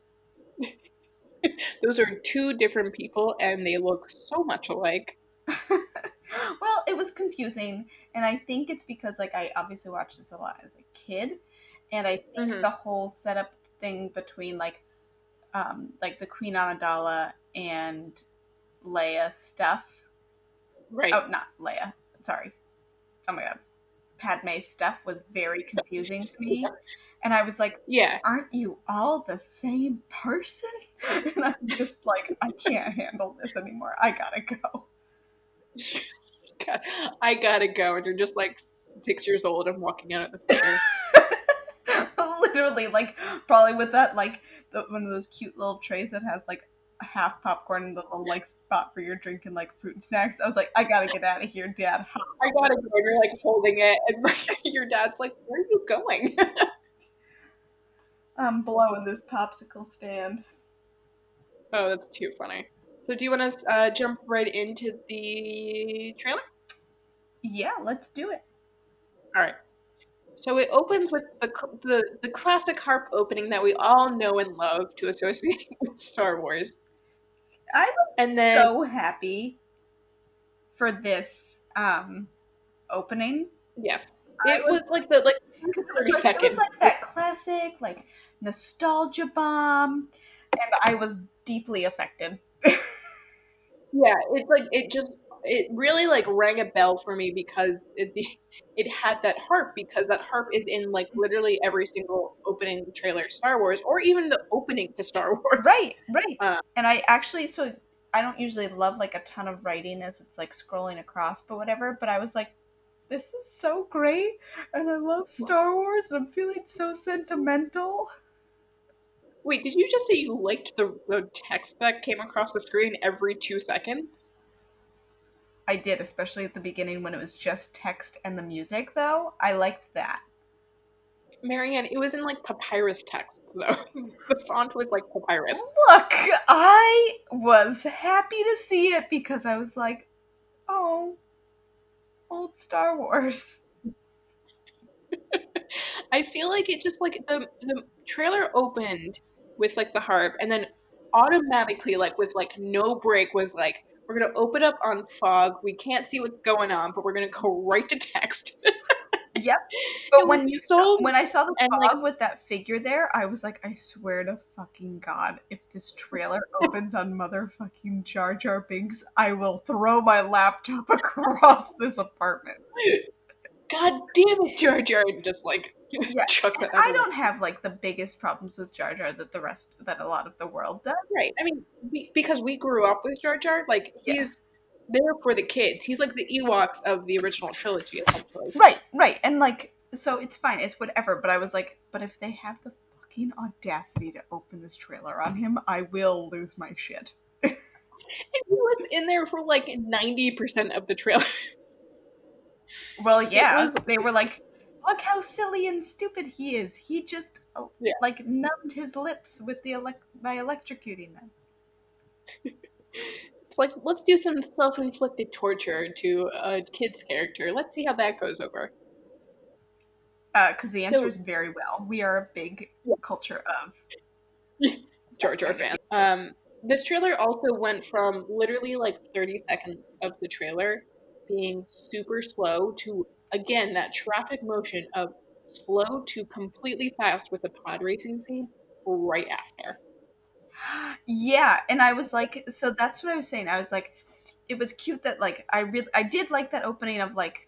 A: Those are two different people and they look so much alike.
B: Well, it was confusing, and I think it's because like I obviously watched this a lot as a kid, and I think
A: Hmm.
B: the whole setup thing between like the Queen Amidala and Leia stuff.
A: Right.
B: Oh, not Leia. Sorry. Oh my god. Padme stuff was very confusing to me, and I was like,
A: Yeah.
B: "Aren't you all the same person?" And I'm just like, I can't handle this anymore. I gotta go.
A: God, I gotta go. And you're just like 6 years old and walking out of the theater.
B: Literally, like probably with that like one of those cute little trays that has like a half popcorn and the little like spot for your drink and like fruit and snacks. I was like, I gotta get out of here, Dad.
A: I gotta go. And you're like holding it, and like, your dad's like, "Where are you going?"
B: I'm blowing this popsicle stand.
A: Oh, that's too funny. So do you want to jump right into the trailer?
B: Yeah, let's do it.
A: All right. So it opens with the classic harp opening that we all know and love to associate with Star Wars.
B: I was
A: And then
B: so happy for this opening.
A: yes,
B: I
A: it
B: was
A: was like the like
B: because
A: 30
B: it was
A: seconds.
B: like that classic like nostalgia bomb, and I was deeply affected.
A: Yeah, it's like it really like rang a bell for me because it had that harp because that harp is in like literally every single opening trailer to Star Wars or even the opening to Star Wars.
B: Right, right.
A: Uh,
B: And I actually, so I don't usually love like a ton of writing as it's like scrolling across, but whatever. But I was like, this is so great, and I love Star Wars, and I'm feeling so sentimental.
A: Wait, did you just say you liked the text that came across the screen every 2 seconds?
B: I did, especially at the beginning when it was just text and the music, though. I liked that.
A: Marianne, it was in like papyrus text though. The font was like papyrus.
B: Look, I was happy to see it because I was like, oh, old Star Wars.
A: I feel like it just like the trailer opened with like the harp and then automatically like with like no break was like we're gonna open up on fog. We can't see what's going on, but we're gonna go right to text.
B: Yep.
A: It
B: But
A: was so
B: when I saw the
A: and like
B: fog with that figure there, I was like, I swear to fucking God, if this trailer opens on motherfucking Jar Jar Binks, I will throw my laptop across this apartment.
A: God damn it, Jar Jar, and just like
B: Yeah,
A: chucks
B: and
A: it out
B: I
A: the
B: don't
A: window.
B: have like the biggest problems with Jar Jar that a lot of the world does.
A: Right. I mean, because we grew up with Jar Jar, like
B: Yeah.
A: he's there for the kids. He's like the Ewoks of the original trilogy, essentially.
B: Right, right. And like so it's fine, it's whatever, but I was like, but if they have the fucking audacity to open this trailer on him, I will lose my shit.
A: And he was in there for like 90% of the trailer.
B: Well,
A: It
B: yeah,
A: was,
B: they were like, "Look how silly and stupid he is. He just
A: yeah.
B: like numbed his lips with by electrocuting them."
A: It's like, let's do some self inflicted torture to a kid's character. Let's see how that goes over.
B: Because the answer
A: So,
B: is very well. We are a big
A: yeah.
B: culture of
A: Jar
B: that
A: Jar
B: kind of
A: fan.
B: game.
A: This trailer also went from literally like 30 seconds of the trailer being super slow to, again, that traffic motion of slow to completely fast with the pod racing scene right after.
B: Yeah, and I was like, so that's what I was saying. I was like, it was cute that like I did like that opening of like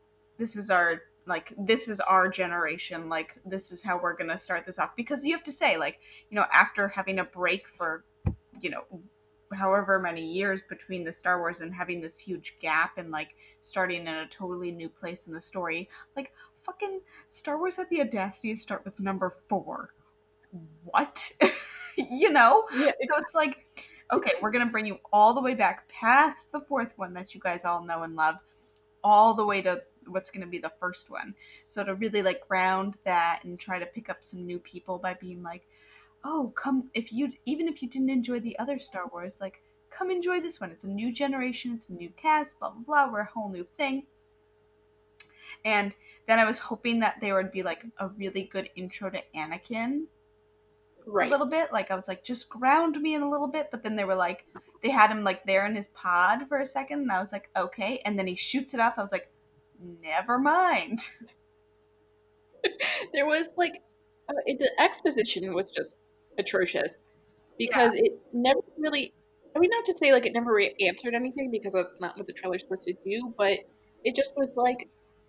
B: this is our generation, like this is how we're gonna start this off, because you have to say like, after having a break for you know however many years between the Star Wars and having this huge gap and like starting in a totally new place in the story, like fucking Star Wars had the audacity to start with number 4. What?
A: Yeah,
B: So it's like, okay, we're gonna bring you all the way back past the fourth one that you guys all know and love, all the way to what's going to be the first one. So to really like ground that and try to pick up some new people by being like, "Oh, come if you even if you didn't enjoy the other Star Wars, like come enjoy this one. It's a new generation, it's a new cast, blah blah blah, we're a whole new thing." And then I was hoping that there would be like a really good intro to Anakin a
A: right.
B: little bit. Like I was like, just ground me in a little bit, but then they were like they had him like there in his pod for a second and I was like, okay, and then he shoots it off. I was like, never mind.
A: There was like, the exposition was just atrocious
B: Yeah.
A: because it never really, I mean, not to say like it never really answered anything because that's not what the trailer's supposed to do, but it just was like,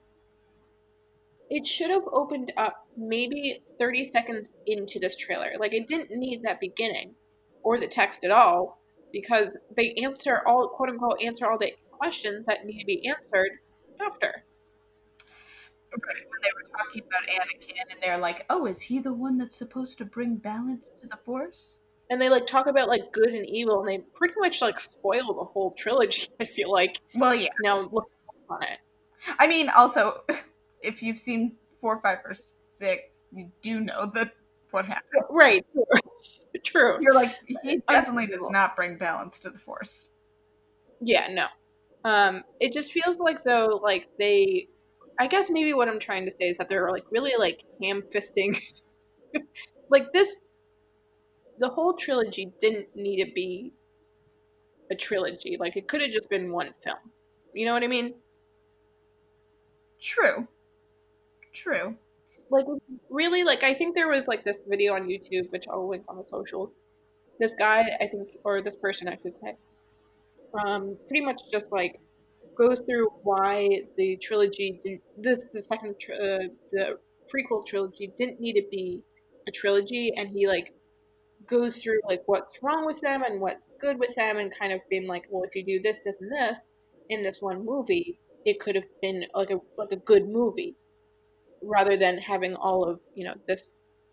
A: it should have opened up maybe 30 seconds into this trailer. Like, it didn't need that beginning or the text at all because they answer all, quote unquote, answer all the questions that need to be answered after.
B: Right, when they were talking about Anakin, and they're like, "Oh, is he the one that's supposed to bring balance to the Force?"
A: And they like talk about like good and evil and they pretty much like spoil the whole trilogy, I feel like.
B: Well, yeah.
A: Now look on it.
B: I mean, also, if you've seen 4, 5, or 6, you do know that what happened.
A: Right. True.
B: You're like, he definitely does
A: Understandable.
B: not bring balance to the Force.
A: Yeah, no. It just feels like though, like they, I guess maybe what I'm trying to say is that they're like really like ham fisting, like this, the whole trilogy didn't need to be a trilogy. Like it could have just been one film. You know what I mean?
B: True. True.
A: Like really, like I think there was like this video on YouTube, which I'll link on the socials. This guy, I think, or this person, I should say, pretty much just like goes through why the trilogy didn't, the the prequel trilogy didn't need to be a trilogy, and he like goes through like what's wrong with them and what's good with them, and kind of been like, well, if you do this, this, and this in this one movie, it could have been like a good movie rather than having all of this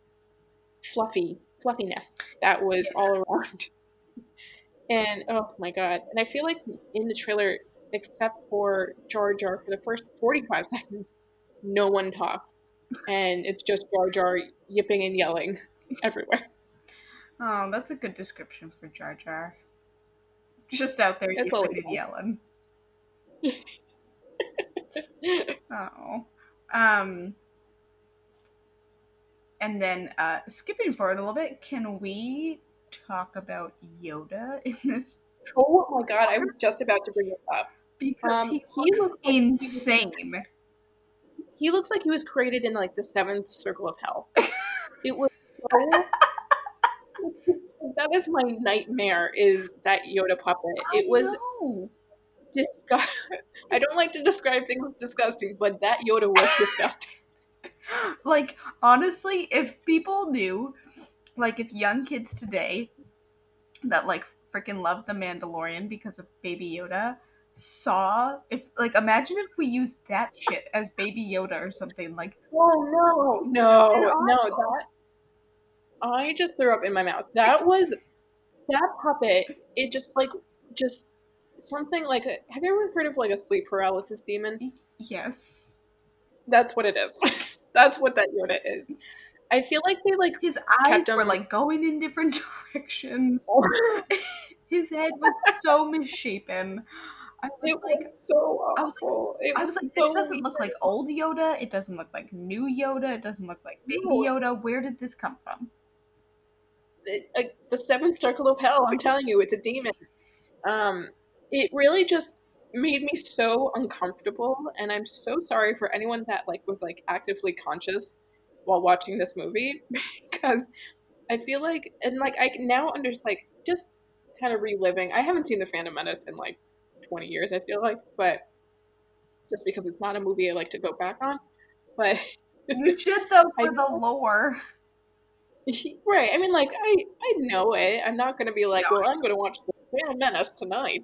A: fluffiness that was all around. And oh my god! And I feel like in the trailer, except for Jar Jar, for the first 45 seconds, no one talks, and it's just Jar Jar yipping and yelling everywhere.
B: Oh, that's a good description for Jar Jar. Just out there
A: That's all
B: yipping and yelling.
A: I got.
B: Oh. Um, and then skipping forward a little bit, can we talk about Yoda in this
A: Oh my god! I
B: trailer?
A: was just about to bring it up.
B: Because he
A: He
B: looks
A: looks like
B: insane.
A: he looks like he was created in like the seventh circle of hell. It was so. That is my nightmare. Is that Yoda puppet?
B: I
A: It was
B: know.
A: disgust. I don't like to describe things disgusting, but that Yoda was disgusting.
B: Like, honestly, if people knew, like, if young kids today that, like, freaking love The Mandalorian because of Baby Yoda saw, if, like, imagine if we used that shit as Baby Yoda or something. Like,
A: Oh no,
B: it would have been
A: no!
B: awful.
A: That I just threw up in my mouth. That was that puppet. It just something like a. Have you ever heard of like a sleep paralysis demon?
B: Yes.
A: That's what it is. That's what that Yoda is. I feel like they like
B: His eyes
A: kept
B: were,
A: him.
B: like, going in different directions. His head was so misshapen. I was
A: It
B: like,
A: was so
B: I was like,
A: awful. It
B: I
A: was
B: was like, this
A: so
B: doesn't look like
A: weird.
B: old Yoda. It doesn't look like new Yoda. It doesn't look like baby
A: No,
B: Yoda. Where did this come from?
A: like the seventh circle of hell. I'm telling you, it's a demon. Um, it really just made me so uncomfortable, and I'm so sorry for anyone that like was like actively conscious while watching this movie because I feel like and like I now understand like just kind of reliving. I haven't seen The Phantom Menace in like 20 years. I feel like, but just because it's not a movie I like to go back on. But
B: You should though
A: I
B: for the lore.
A: right. I mean, like I know it. I'm not gonna be like,
B: No,
A: well, I'm gonna watch The Phantom Menace tonight.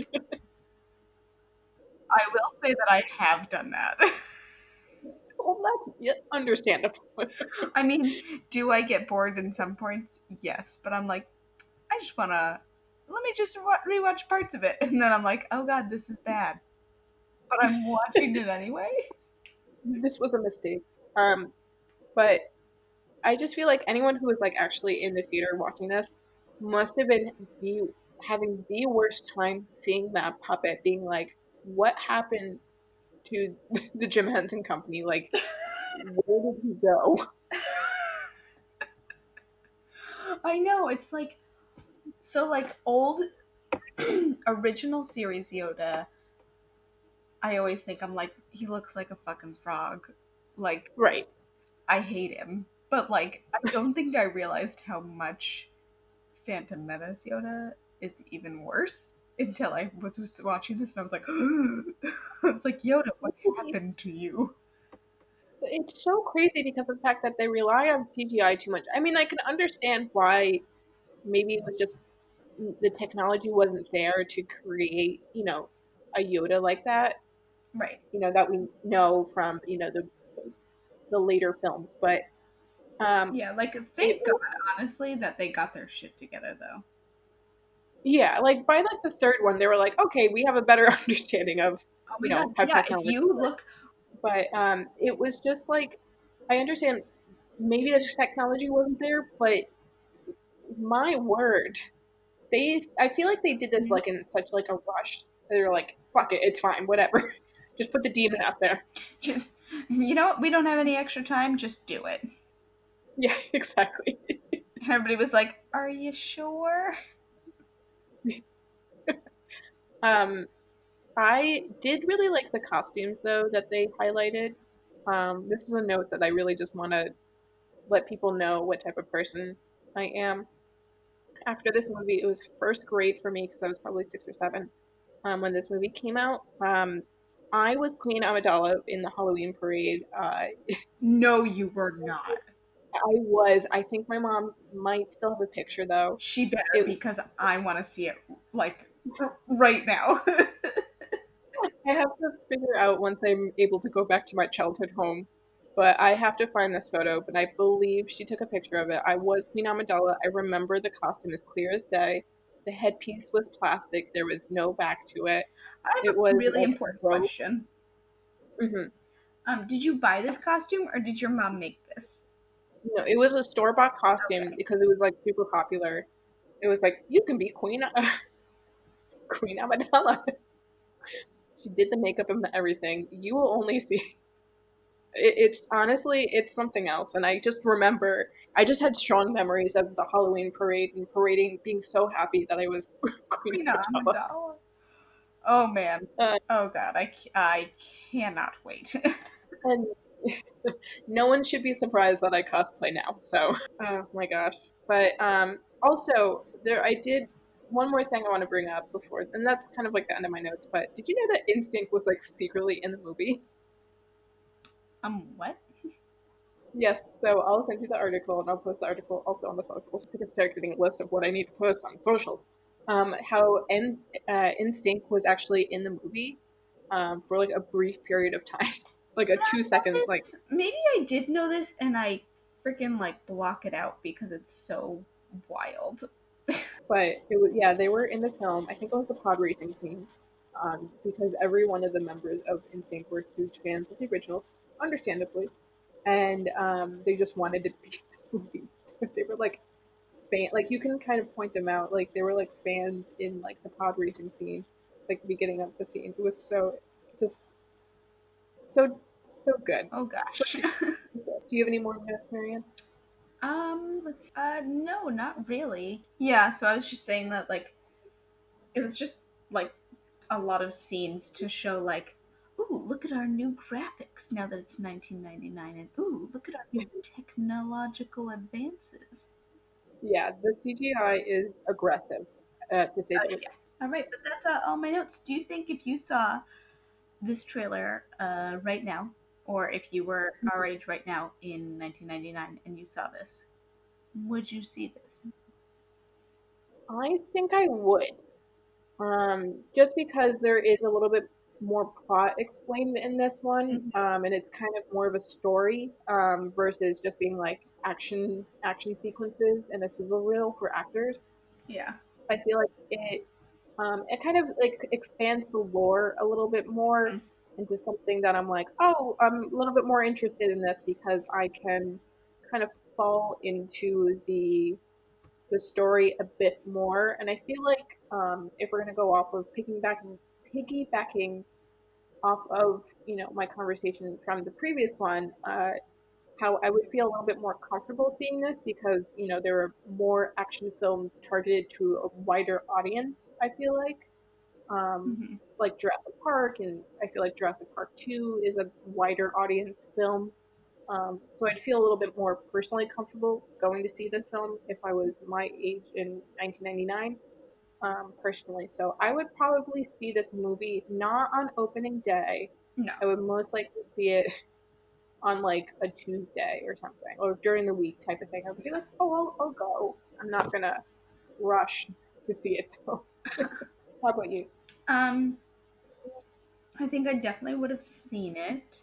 B: I will say that I have done that.
A: Well, that's yeah, understandable.
B: I mean, do I get bored in some points? Yes, but I'm like, I just wanna let me just rewatch parts of it, and then I'm like, oh god, this is bad, but I'm watching it anyway.
A: This was a mistake. But I just feel like anyone who was like actually in the theater watching this must have been the having the worst time seeing that puppet, being like, what happened to the Jim Henson Company? Like, where did he go?
B: I know it's like so like old original series Yoda. I always think I'm like he looks like a fucking frog. Like
A: Right.
B: I hate him, but like I don't think I realized how much Phantom Menace Yoda is even worse until I was watching this and I was like, I was like Yoda, what happened to you?
A: It's so crazy because of the fact that they rely on CGI too much. I mean, I can understand why maybe it was just the technology wasn't there to create, a Yoda like that,
B: Right.
A: that we know from, the later films. But um,
B: Yeah, like
A: it
B: thank God,
A: was,
B: honestly, that they got their shit together though.
A: yeah, like by like the third one, they were like, okay, we have a better understanding of,
B: Oh my god,
A: how
B: yeah, if
A: technology
B: you
A: works.
B: look
A: But it was just like, I understand maybe the technology wasn't there, but My word. I feel like they did this like in such like a rush. They were like, fuck it, it's fine, whatever. Just put the demon out there.
B: Just, you know what? We don't have any extra time. Just do it.
A: Yeah, exactly.
B: And everybody was like, "Are you sure?"
A: Um, I did really like the costumes though that they highlighted. This is a note that I really just want to let people know what type of person I am. After this movie, it was first great for me because I was probably 6 or 7 when this movie came out. I was Queen Amidala in the Halloween parade.
B: No, you were not.
A: I think my mom might still have a picture though.
B: She better
A: It
B: because I want to see it like right now.
A: I have to figure out once I'm able to go back to my childhood home. But I have to find this photo. But I believe she took a picture of it. I was Queen Amidala. I remember the costume as clear as day. The headpiece was plastic. There was no back to it.
B: I have
A: It
B: a
A: was
B: really
A: like
B: important
A: rope.
B: question.
A: Hmm.
B: Did you buy this costume or did your mom make this?
A: No, it was a store bought costume
B: Okay.
A: because it was like super popular. It was like you can be Queen Queen Amidala. She did the makeup and everything. You will only see it's honestly it's something else, and I just remember I just had strong memories of the Halloween parade and parading, being so happy that I was Queen
B: Queen
A: Amidala.
B: Amidala. Oh man.
A: uh,
B: Oh god. I cannot wait.
A: and no one should be surprised that I cosplay now, so oh my gosh. But also there I did one more thing I want to bring up before, and that's kind of like the end of my notes, but did you know that Instinct was like secretly in the movie?
B: What?
A: Yes, so I'll send you the article and I'll post the article also on the socials to start getting a list of what I need to post on socials. How Instinct was actually in the movie for like a brief period of time, like a
B: You know,
A: 2 second, like,
B: maybe I did know this and I freaking like block it out because it's so wild.
A: but it was, yeah, they were in the film. I think it was the pod racing scene because every one of the members of Instinct were huge fans of the originals, understandably, and they just wanted to be in the movie. So they were like you can kind of point them out. Like they were like fans in like the pod racing scene, like the beginning of the scene. It was so just so so good.
B: Oh
A: So
B: gosh.
A: good. Do you have any more notes, Marianne?
B: Let's no, not really. Yeah, so I was just saying that like it was just like a lot of scenes to show like, ooh, look at our new graphics now that it's 1999 and ooh, look at our new technological advances.
A: Yeah, the CGI is aggressive, to say the
B: Yeah.
A: least.
B: All right, but that's all my notes. Do you think if you saw this trailer right now, or if you were our age right now in 1999 and you saw this, would you see this?
A: I think I would. Just because there is a little bit more plot explained in this one,
B: Mhm.
A: and it's kind of more of a story, versus just being like action sequences and a sizzle reel for actors.
B: Yeah.
A: I feel like it kind of like expands the lore a little bit more
B: Mm.
A: into something that I'm like, oh, I'm a little bit more interested in this because I can kind of fall into the story a bit more. And I feel like if we're gonna go off of piggybacking off of my conversation from the previous one, how I would feel a little bit more comfortable seeing this because there are more action films targeted to a wider audience. I feel um,
B: Hmm.
A: like Jurassic Park, and I feel like Jurassic Park 2 is a wider audience film. So I'd feel a little bit more personally comfortable going to see this film if I was my age in 1999, personally. So I would probably see this movie not on opening day.
B: No.
A: I would most likely see it on like a Tuesday or something, or during the week type of thing. I would be like, oh, I'll go. I'm not gonna rush to see it though. How about you?
B: Um, I think I definitely would have seen it.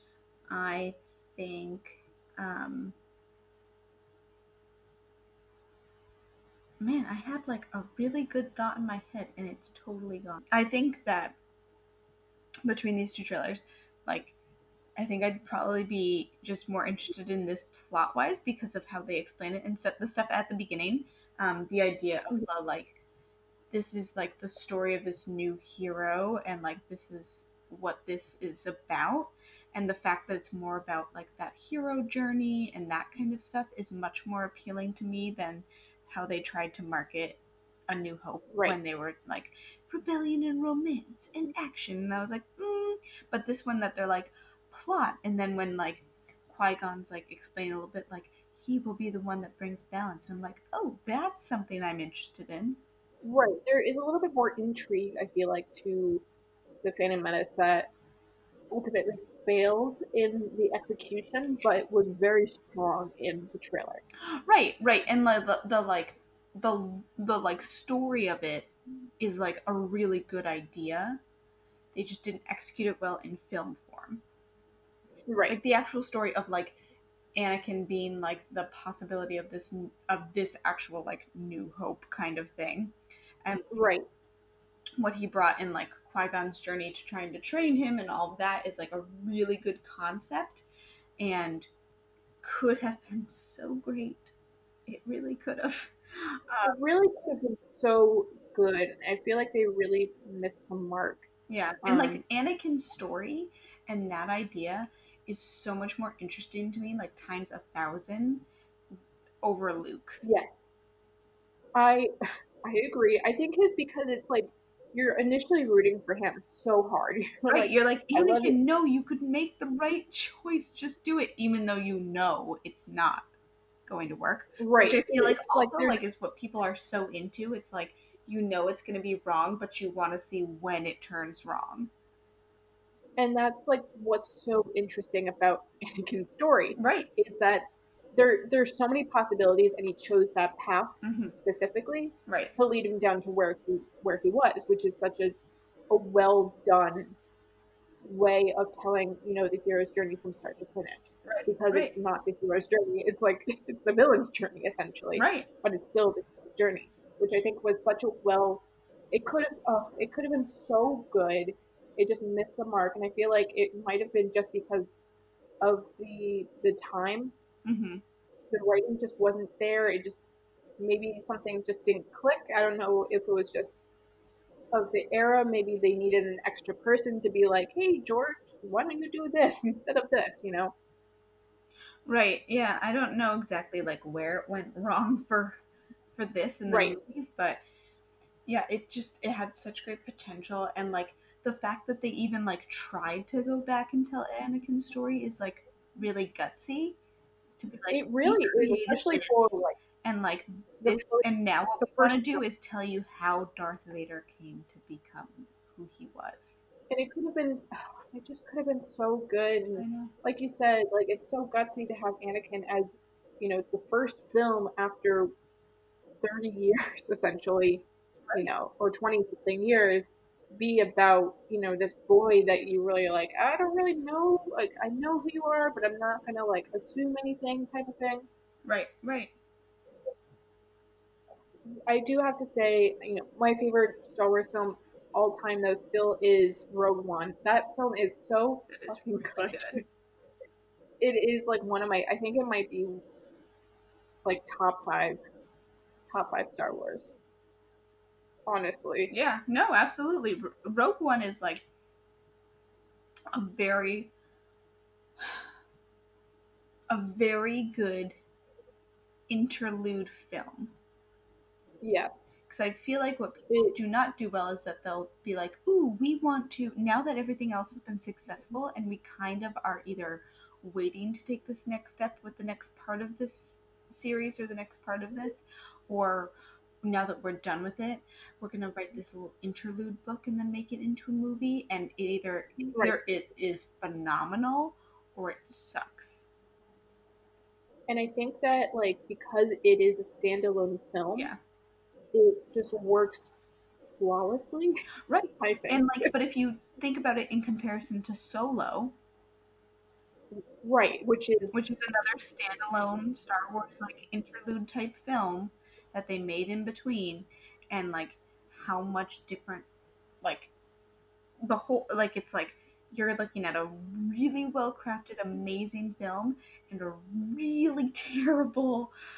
B: I think, um, man, I had like a really good thought in my head and it's totally gone. I think that between these two trailers, like, I think I'd probably be just more interested in this plot wise because of how they explain it and set the stuff at the beginning. The idea of the like this is like the story of this new hero and like this is what this is about, and the fact that it's more about like that hero journey and that kind of stuff is much more appealing to me than how they tried to market A New Hope
A: Right.
B: when they were like rebellion and romance and action, and I was like but this one that they're like plot, and then when like Qui-Gon's like explain a little bit like he will be the one that brings balance, I'm like, oh, that's something I'm interested in.
A: Right. There is a little bit more intrigue, I feel like, to the Phantom Menace that ultimately failed in the execution, but was very strong in the trailer.
B: Right, right, and the like the like story of it is like a really good idea. They just didn't execute it well in film form.
A: Right.
B: Like the actual story of like Anakin being like the possibility of this actual like New Hope kind of thing, and
A: Right.
B: what he brought in like Qui Gon's journey to trying to train him and all of that is like a really good concept and could have been so great. It really could have.
A: It really could have been so good. I feel like they really missed the mark.
B: Yeah, and
A: Um,
B: like Anakin's story and that idea is so much more interesting to me, like times 1,000 over Luke's.
A: yes, I I agree. I think it's because it's like you're initially rooting for him so hard. You're
B: Right,
A: like,
B: you're like
A: I love it.
B: Anakin. No, you could make the right choice. Just do it, even though you know it's not going to work. Which
A: Right.
B: I feel like
A: It's like
B: also
A: there's,
B: like is what people are so into. It's like you know it's going to be wrong, but you want to see when it turns wrong.
A: and that's like what's so interesting about Anakin's story
B: Right.
A: is that there's so many possibilities, and he chose that path
B: Mm-hmm.
A: specifically
B: Right.
A: to lead him down to where he was, which is such a well done way of telling, the hero's journey from start to finish.
B: Right.
A: Because it's
B: Right.
A: not the hero's journey, it's like it's the villain's journey essentially,
B: Right.
A: but it's still the hero's journey, which I think was such a well. It could have been so good. It just missed the mark, and I feel like it might have been just because of the time.
B: Mm-hmm.
A: The writing just wasn't there. It just maybe something just didn't click. I don't know if it was just of the era. Maybe they needed an extra person to be like, "Hey, George, why don't you do this instead of this?"
B: Right. Yeah, I don't know exactly like where it went wrong for this in the
A: Right,
B: movies, but yeah, it had such great potential, and like the fact that they even like tried to go back and tell Anakin's story is like really gutsy to be like
A: it
B: we
A: really is,
B: created
A: especially for
B: this
A: like
B: and like
A: the
B: this,
A: first
B: and now what
A: the
B: we want
A: first
B: to do
A: film.
B: is tell you how Darth Vader came to become who he was.
A: And it could have been, it just could have been so good.
B: I
A: And
B: know.
A: like you said, like it's so gutsy to have Anakin as, the first film after 30 years essentially,
B: Right.
A: or 20 something years, be about, this boy that you really like, I don't really know, like I know who you are, but I'm not gonna like assume anything type of thing.
B: Right. Right.
A: I do have to say, my favorite Star Wars film all time though still is Rogue One. That film is so
B: That is
A: fucking
B: really good.
A: good. It is like one of my, I think it might be like top five Star Wars, honestly.
B: Yeah. No, absolutely. Rogue One is like a very good interlude film.
A: Yes.
B: Because I feel like what people
A: It
B: do not do well is that they'll be like, ooh, we want to, now that everything else has been successful and we kind of are either waiting to take this next step with the next part of this series or the next part of this, or now that we're done with it, we're going to write this little interlude book and then make it into a movie. And
A: right.
B: either it is phenomenal or it sucks.
A: And I think that like because it is a standalone film,
B: Yeah.
A: it just works flawlessly,
B: Right.
A: I think.
B: And like, but if you think about it in comparison to Solo,
A: Right, which is
B: which is another standalone Star Wars like interlude type film that they made in between, and like how much different, like the whole, like it's like you're looking at a really well crafted amazing film and a really terrible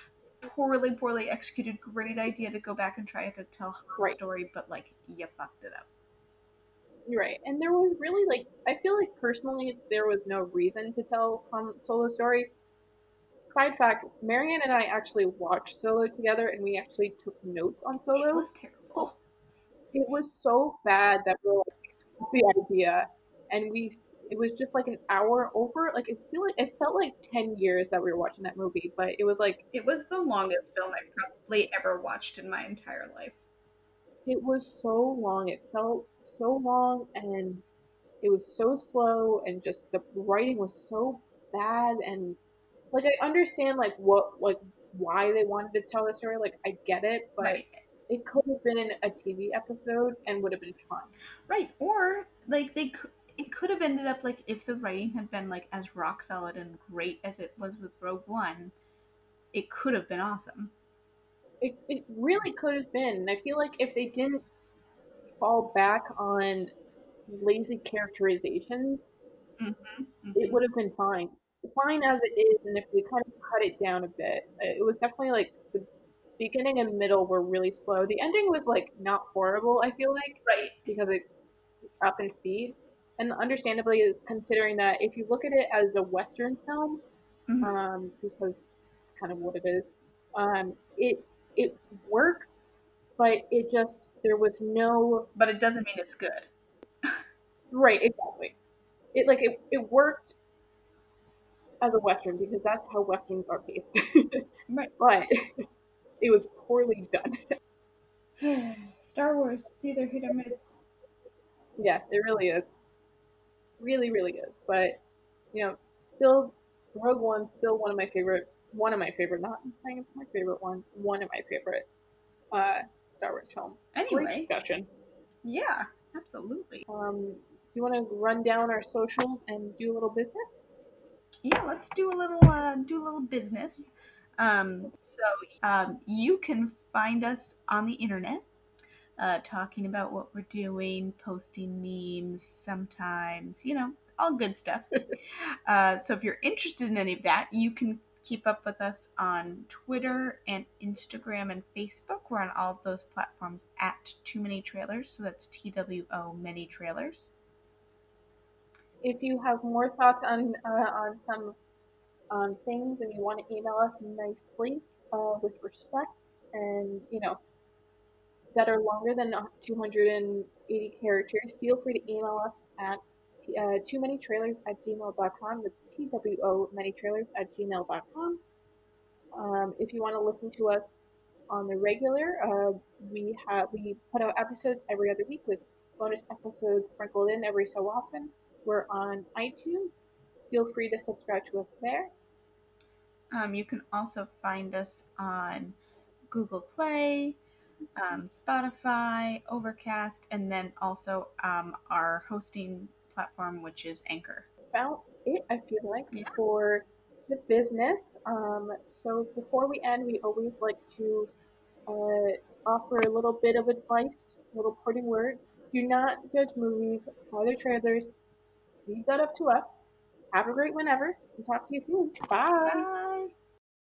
B: poorly executed, great idea to go back and try to tell Han's
A: Right.
B: story, but like you fucked it up.
A: You're right. And there was really like I feel like personally there was no reason to tell Solo's story. Side fact, Marianne and I actually watched Solo together and we actually took notes on
B: It
A: Solo.
B: was terrible.
A: It was so bad that we were like, screw the idea. And it was just like an hour over. Like, it felt like 10 years that we were watching that movie, but it was like,
B: It was the longest film I probably ever watched in my entire life.
A: it was so long. It felt so long and it was so slow and just the writing was so bad. And like, I understand like why they wanted to tell the story. Like, I get it, but
B: Right.
A: it could have been a TV episode and would have been fun.
B: Right. Or like it could have ended up like if the writing had been like as rock solid and great as it was with Rogue One, it could have been awesome.
A: It really could have been. And I feel like if they didn't fall back on lazy characterizations,
B: Mm-hmm,
A: it
B: mm-hmm.
A: would have been fine. Fine as it is, and if we kind of cut it down a bit, it was definitely like the beginning and middle were really slow. The ending was like not horrible, I feel like,
B: Right.
A: because it up in speed. And understandably, considering that if you look at it as a Western film,
B: Mm-hmm.
A: because it's kind of what it is, it works, but it just there was no
B: But it doesn't mean it's good.
A: right exactly. It worked as a western because that's how westerns are paced,
B: Right.
A: but it was poorly done.
B: Star Wars, it's either hit or miss.
A: Yeah, it really is, really is. But still, Rogue One still one of my favorite. Not saying it's my favorite one of my favorite Star Wars films. Great
B: Anyway,
A: discussion.
B: yeah, absolutely.
A: Do you want to run down our socials and do a little business?
B: Yeah, let's do a little business. You can find us on the internet, talking about what we're doing, posting memes, sometimes, all good stuff. So if you're interested in any of that, you can keep up with us on Twitter and Instagram and Facebook. We're on all of those platforms at Too Many Trailers. So that's TWO Many Trailers.
A: If you have more thoughts on some things and you want to email us nicely with respect and that are longer than 280 characters, feel free to email us at too many trailers at gmail.com. That's TWO many trailers at gmail.com. If you want to listen to us on the regular, we put out episodes every other week with bonus episodes sprinkled in every so often. We're on iTunes. Feel free to subscribe to us there.
B: You can also find us on Google Play, Spotify, Overcast, and then also our hosting platform, which is Anchor.
A: About it, I feel like,
B: Yeah.
A: for the business. So before we end, we always like to offer a little bit of advice, a little parting word. Do not judge movies by their trailers. Leave that up to us. Have a great whenever, and talk to you soon. Bye.
B: Bye.